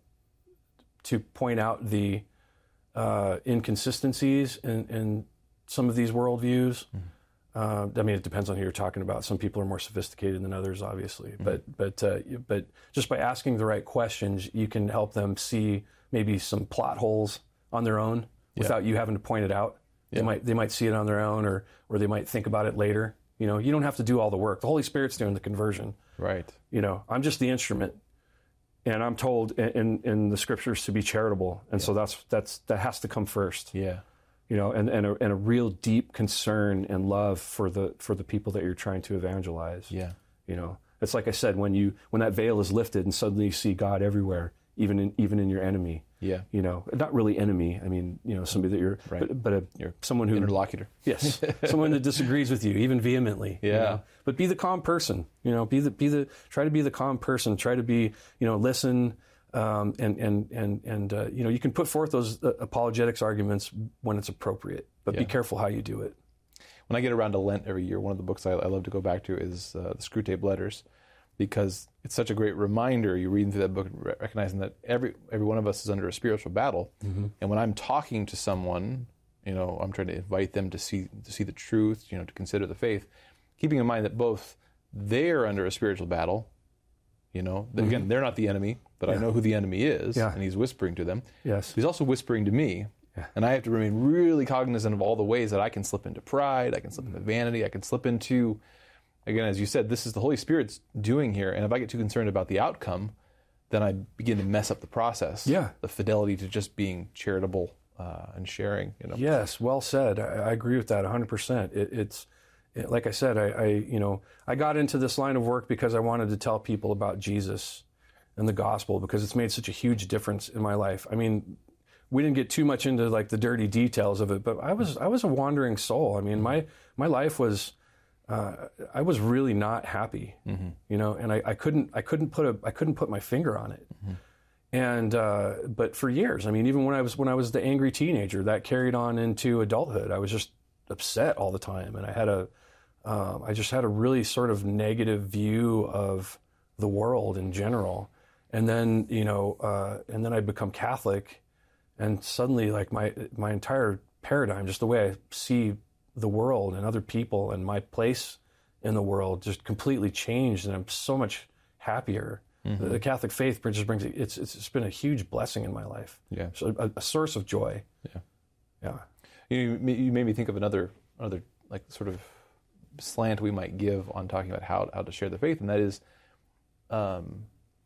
to point out the uh, inconsistencies in, in some of these worldviews. Mm-hmm. Uh, I mean, it depends on who you're talking about. Some people are more sophisticated than others, obviously. Mm-hmm. But but uh, but just by asking the right questions, you can help them see maybe some plot holes on their own yeah. without you having to point it out. Yeah. They might they might see it on their own, or or they might think about it later. You know, you don't have to do all the work. The Holy Spirit's doing the conversion. Right. You know, I'm just the instrument, and I'm told in in the Scriptures to be charitable, and yeah. so that's that's that has to come first. Yeah. you know, and and a, and a real deep concern and love for the for the people that you're trying to evangelize. Yeah. You know, it's like I said, when you when that veil is lifted and suddenly you see God everywhere, even in even in your enemy. Yeah. You know, not really enemy. I mean, you know, somebody that you're, right. but, but a, you're someone who interlocutor. Yes, someone that disagrees with you, even vehemently. Yeah. You know? But be the calm person. You know, be the be the try to be the calm person. Try to be, you know, listen. Um, and and and and uh, you know, you can put forth those uh, apologetics arguments when it's appropriate, but yeah. be careful how you do it. When I get around to Lent every year, one of the books I, I love to go back to is uh, the Screwtape Letters, because it's such a great reminder. You're reading through that book, recognizing that every every one of us is under a spiritual battle, mm-hmm. and when I'm talking to someone, you know, I'm trying to invite them to see to see the truth, you know, to consider the faith, keeping in mind that both they're under a spiritual battle. You know, mm-hmm. again, they're not the enemy, but yeah. I know who the enemy is, yeah. and he's whispering to them. Yes. He's also whispering to me, yeah. and I have to remain really cognizant of all the ways that I can slip into pride, I can slip mm-hmm. into vanity, I can slip into, again, as you said, this is the Holy Spirit's doing here, and if I get too concerned about the outcome, then I begin to mess up the process. Yeah. The fidelity to just being charitable uh, and sharing. You know. Yes, well said. I, I agree with that one hundred percent. It, it's... Like I said, I, I, you know, I got into this line of work because I wanted to tell people about Jesus and the gospel, because it's made such a huge difference in my life. I mean, we didn't get too much into like the dirty details of it, but I was I was a wandering soul. I mean, my my life was uh, I was really not happy, mm-hmm. you know, and I, I couldn't I couldn't put a I couldn't put my finger on it. Mm-hmm. And uh, but for years, I mean, even when I was when I was the angry teenager, that carried on into adulthood. I was just upset all the time, and I had a Um, I just had a really sort of negative view of the world in general. And then, you know, uh, and then I become Catholic, and suddenly like my, my entire paradigm, just the way I see the world and other people and my place in the world just completely changed. And I'm so much happier. Mm-hmm. The, the Catholic faith just brings, it's, it's, it's been a huge blessing in my life. Yeah. So a, a source of joy. Yeah. Yeah. You, you made me think of another, another like sort of slant we might give on talking about how how to share the faith, and that is, um,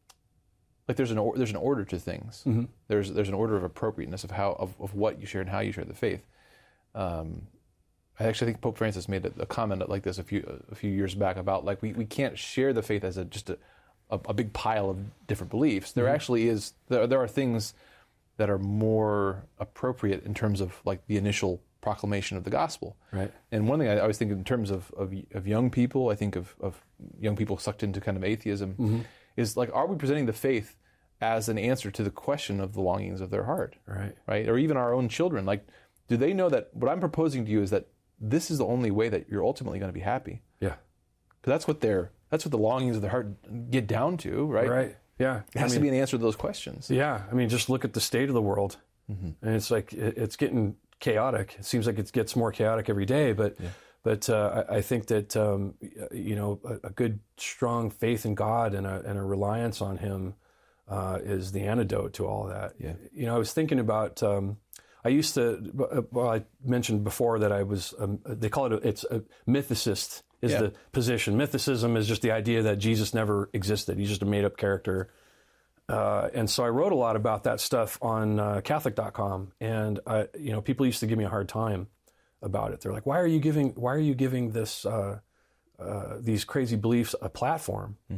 like there's an or, there's an order to things. Mm-hmm. There's there's an order of appropriateness of how of, of what you share and how you share the faith. Um, I actually think Pope Francis made a, a comment like this a few a few years back about like we, we can't share the faith as a just a, a, a big pile of different beliefs. There mm-hmm. actually is there there are things that are more appropriate in terms of like the initial proclamation of the gospel. Right. And one thing I always think in terms of, of, of young people, I think of, of young people sucked into kind of atheism, mm-hmm. is like, are we presenting the faith as an answer to the question of the longings of their heart? Right. Right. Or even our own children. Like, do they know that what I'm proposing to you is that this is the only way that you're ultimately going to be happy? Yeah. Because that's what they're, that's what the longings of their heart get down to, right? Right. Yeah. It has I mean, to be an answer to those questions. Yeah. I mean, just look at the state of the world. Mm-hmm. And it's like, it's getting chaotic. It seems like it gets more chaotic every day, but yeah. but uh, I, I think that um, you know a, a good strong faith in God and a, and a reliance on Him uh, is the antidote to all that. Yeah. You know, I was thinking about. Um, I used to. Well, I mentioned before that I was. Um, they call it. A, it's a mythicist is yeah. the position. Mythicism is just the idea that Jesus never existed. He's just a made up character. Uh, and so I wrote a lot about that stuff on uh, Catholic dot com, and I, you know, people used to give me a hard time about it. They're like, "Why are you giving? Why are you giving this uh, uh, these crazy beliefs a platform?" Hmm.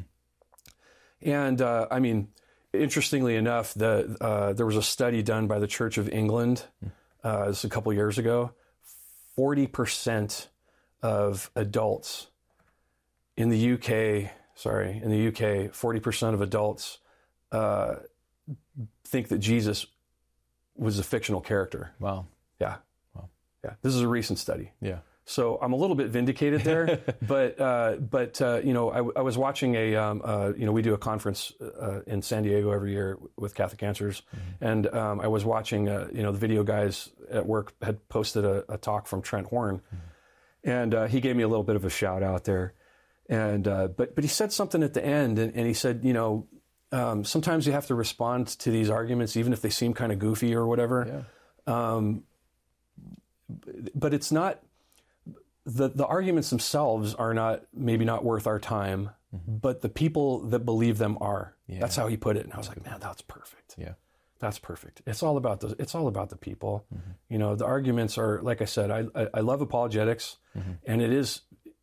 And uh, I mean, interestingly enough, the uh, there was a study done by the Church of England hmm. uh, this a couple years ago. Forty percent of adults in the U K, sorry, in the U K, forty percent of adults. Uh, think that Jesus was a fictional character. Wow. Yeah. Wow. Yeah. This is a recent study. Yeah. So I'm a little bit vindicated there, but uh, but uh, you know, I, I was watching a um, uh, you know we do a conference uh, in San Diego every year with Catholic Answers, mm-hmm. and um, I was watching uh, you know the video guys at work had posted a, a talk from Trent Horn, mm-hmm. and uh, he gave me a little bit of a shout out there, and uh, but but he said something at the end, and, and he said you know. Um, sometimes you have to respond to these arguments, even if they seem kind of goofy or whatever. Yeah. Um, but it's not, the, the arguments themselves are not, maybe not worth our time, mm-hmm. but the people that believe them are. Yeah. That's how he put it. And I was like, man, that's perfect. Yeah. that's perfect. It's all about the, it's all about the people. Mm-hmm. You know, the arguments are, like I said, I, I, I love apologetics, mm-hmm. and it is,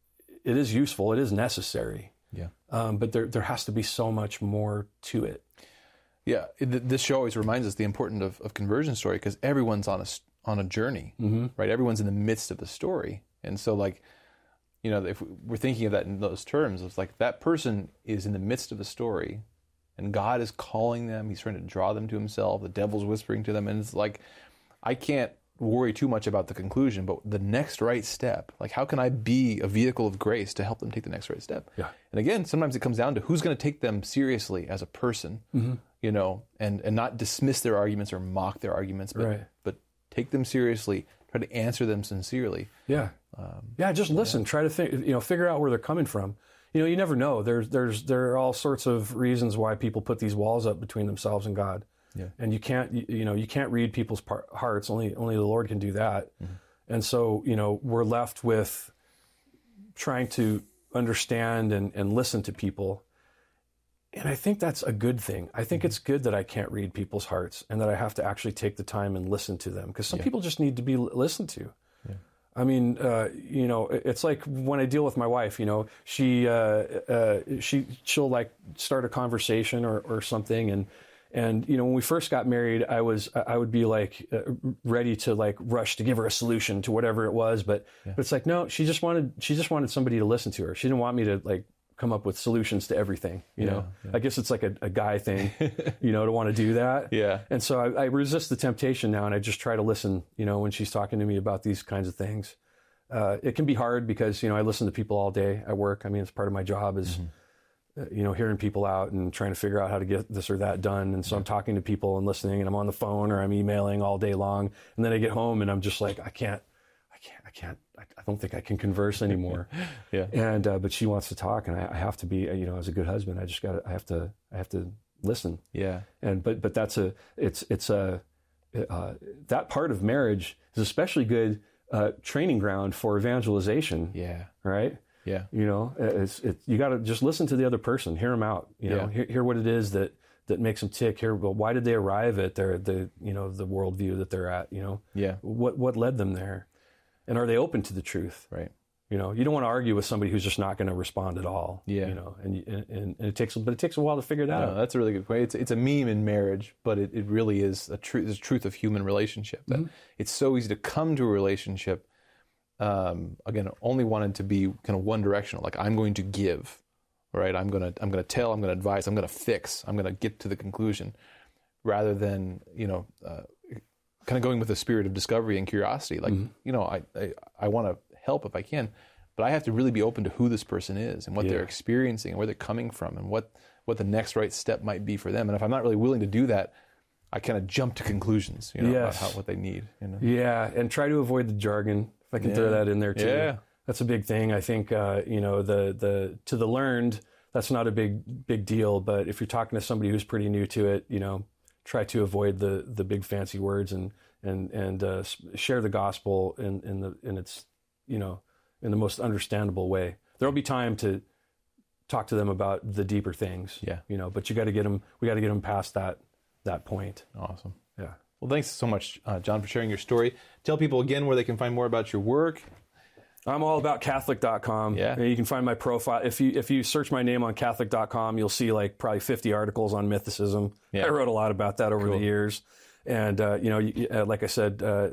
it is useful. It is necessary. Yeah. Um, but there, there has to be so much more to it. Yeah. It, this show always reminds us the importance of, of conversion story, because everyone's on a, on a journey, mm-hmm. right? Everyone's in the midst of the story. And so like, you know, if we're thinking of that in those terms, it's like that person is in the midst of the story, and God is calling them. He's trying to draw them to himself. The devil's whispering to them. And it's like, I can't worry too much about the conclusion, but the next right step, like how can I be a vehicle of grace to help them take the next right step? Yeah. And again, sometimes it comes down to who's going to take them seriously as a person, mm-hmm. you know, and, and not dismiss their arguments or mock their arguments, but, right. but take them seriously, try to answer them sincerely. Yeah. Um, yeah. Just listen, yeah. try to think, you know, figure out where they're coming from. You know, you never know. There's, there's, there are all sorts of reasons why people put these walls up between themselves and God. Yeah. And you can't, you, you know, you can't read people's par- hearts. Only, only the Lord can do that. Mm-hmm. And so, you know, we're left with trying to understand and, and listen to people. And I think that's a good thing. I think mm-hmm. it's good that I can't read people's hearts and that I have to actually take the time and listen to them, because some yeah. people just need to be listened to. Yeah. I mean, uh, you know, it's like when I deal with my wife, you know, she, uh, uh, she, she'll like start a conversation or, or something. And, and, you know, when we first got married, I was, I would be like uh, ready to like rush to give her a solution to whatever it was. But, yeah. but it's like, no, she just wanted, she just wanted somebody to listen to her. She didn't want me to like come up with solutions to everything, you yeah, know. Yeah. I guess it's like a, a guy thing, you know, to want to do that. Yeah. And so I, I resist the temptation now, and I just try to listen, you know, when she's talking to me about these kinds of things. Uh, it can be hard because, you know, I listen to people all day at work. I mean, it's part of my job is, mm-hmm. uh, you know, hearing people out and trying to figure out how to get this or that done. And so yeah. I'm talking to people and listening, and I'm on the phone or I'm emailing all day long. And then I get home and I'm just like, I can't, I can't, I can't, I don't think I can converse anymore. yeah. And, uh, but she wants to talk, and I, I have to be, you know, as a good husband, I just got to, I have to, I have to listen. Yeah. And, but, but that's a, it's, it's a, uh, that part of marriage is especially good, uh, training ground for evangelization. Yeah. Right. Yeah. You know, it's, it, you got to just listen to the other person, hear them out, you know, yeah. hear, hear what it is that, that makes them tick. Hear, well, why did they arrive at their, the, you know, the worldview that they're at, you know, yeah. what, what led them there? And are they open to the truth? Right. You know, you don't want to argue with somebody who's just not going to respond at all. Yeah. You know, and, and and it takes, but it takes a while to figure that no, out. That's a really good point. It's it's a meme in marriage, but it, it really is a truth. It's a truth of human relationship. That mm-hmm. it's so easy to come to a relationship, um, again, only wanted to be kind of one directional. Like, I'm going to give, right? I'm gonna I'm gonna tell. I'm gonna advise. I'm gonna fix. I'm gonna get to the conclusion, rather than you know. Uh, kind of going with a spirit of discovery and curiosity. Like, mm-hmm. you know, I, I, I want to help if I can, but I have to really be open to who this person is and what yeah. they're experiencing and where they're coming from and what, what the next right step might be for them. And if I'm not really willing to do that, I kind of jump to conclusions, you know, yes. about how, what they need. You know? Yeah. And try to avoid the jargon. If I can yeah. throw that in there too. Yeah. That's a big thing. I think, uh, you know, the, the, to the learned, that's not a big, big deal. But if you're talking to somebody who's pretty new to it, you know, try to avoid the, the big fancy words and, and, and, uh, share the gospel in, in the, in its, you know, in the most understandable way. There'll be time to talk to them about the deeper things, yeah. you know, but you got to get them, we got to get them past that, that point. Awesome. Yeah. Well, thanks so much, uh, John, for sharing your story. Tell people again where they can find more about your work. I'm all about Catholic dot com. Yeah. You can find my profile. If you if you search my name on Catholic dot com, you'll see like probably fifty articles on mythicism. Yeah. I wrote a lot about that over cool. the years. And, uh, you know, uh, like I said, uh,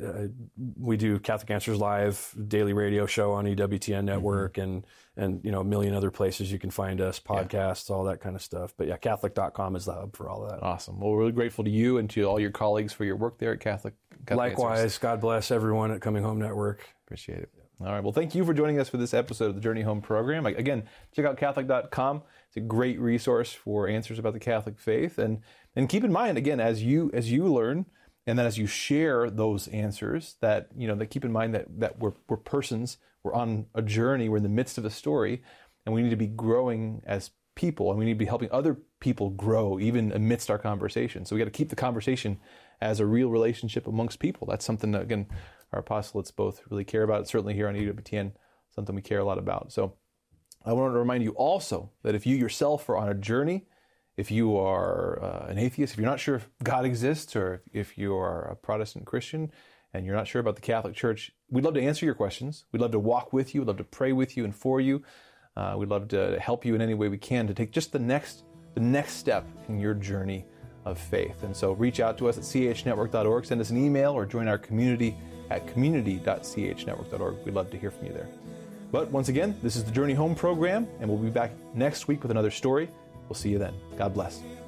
we do Catholic Answers Live, daily radio show on E W T N Network, mm-hmm. and, and, you know, a million other places you can find us, podcasts, yeah. all that kind of stuff. But yeah, Catholic dot com is the hub for all of that. Awesome. Well, we're really grateful to you and to all your colleagues for your work there at Catholic. Catholic Likewise, Answers. God bless everyone at Coming Home Network. Appreciate it. All right. Well, thank you for joining us for this episode of the Journey Home program. Again, check out Catholic dot com. It's a great resource for answers about the Catholic faith. And and keep in mind, again, as you as you learn, and then as you share those answers, that you know, that keep in mind that that we're we're persons, we're on a journey, we're in the midst of a story, and we need to be growing as people, and we need to be helping other people grow even amidst our conversation. So we got to keep the conversation as a real relationship amongst people. That's something that, again, our apostolates both really care about. It's certainly here on E W T N, something we care a lot about. So I want to remind you also that if you yourself are on a journey, If you are uh, an atheist, if you're not sure if God exists, or if you are a Protestant Christian and you're not sure about the Catholic Church, we'd love to answer your questions. We'd love to walk with you. We'd love to pray with you and for you. Uh, we'd love to help you in any way we can to take just the next the next step in your journey of faith. And so reach out to us at c h network dot org, send us an email, or join our community at community dot c h network dot org. We'd love to hear from you there. But once again, this is the Journey Home program, and we'll be back next week with another story. We'll see you then. God bless.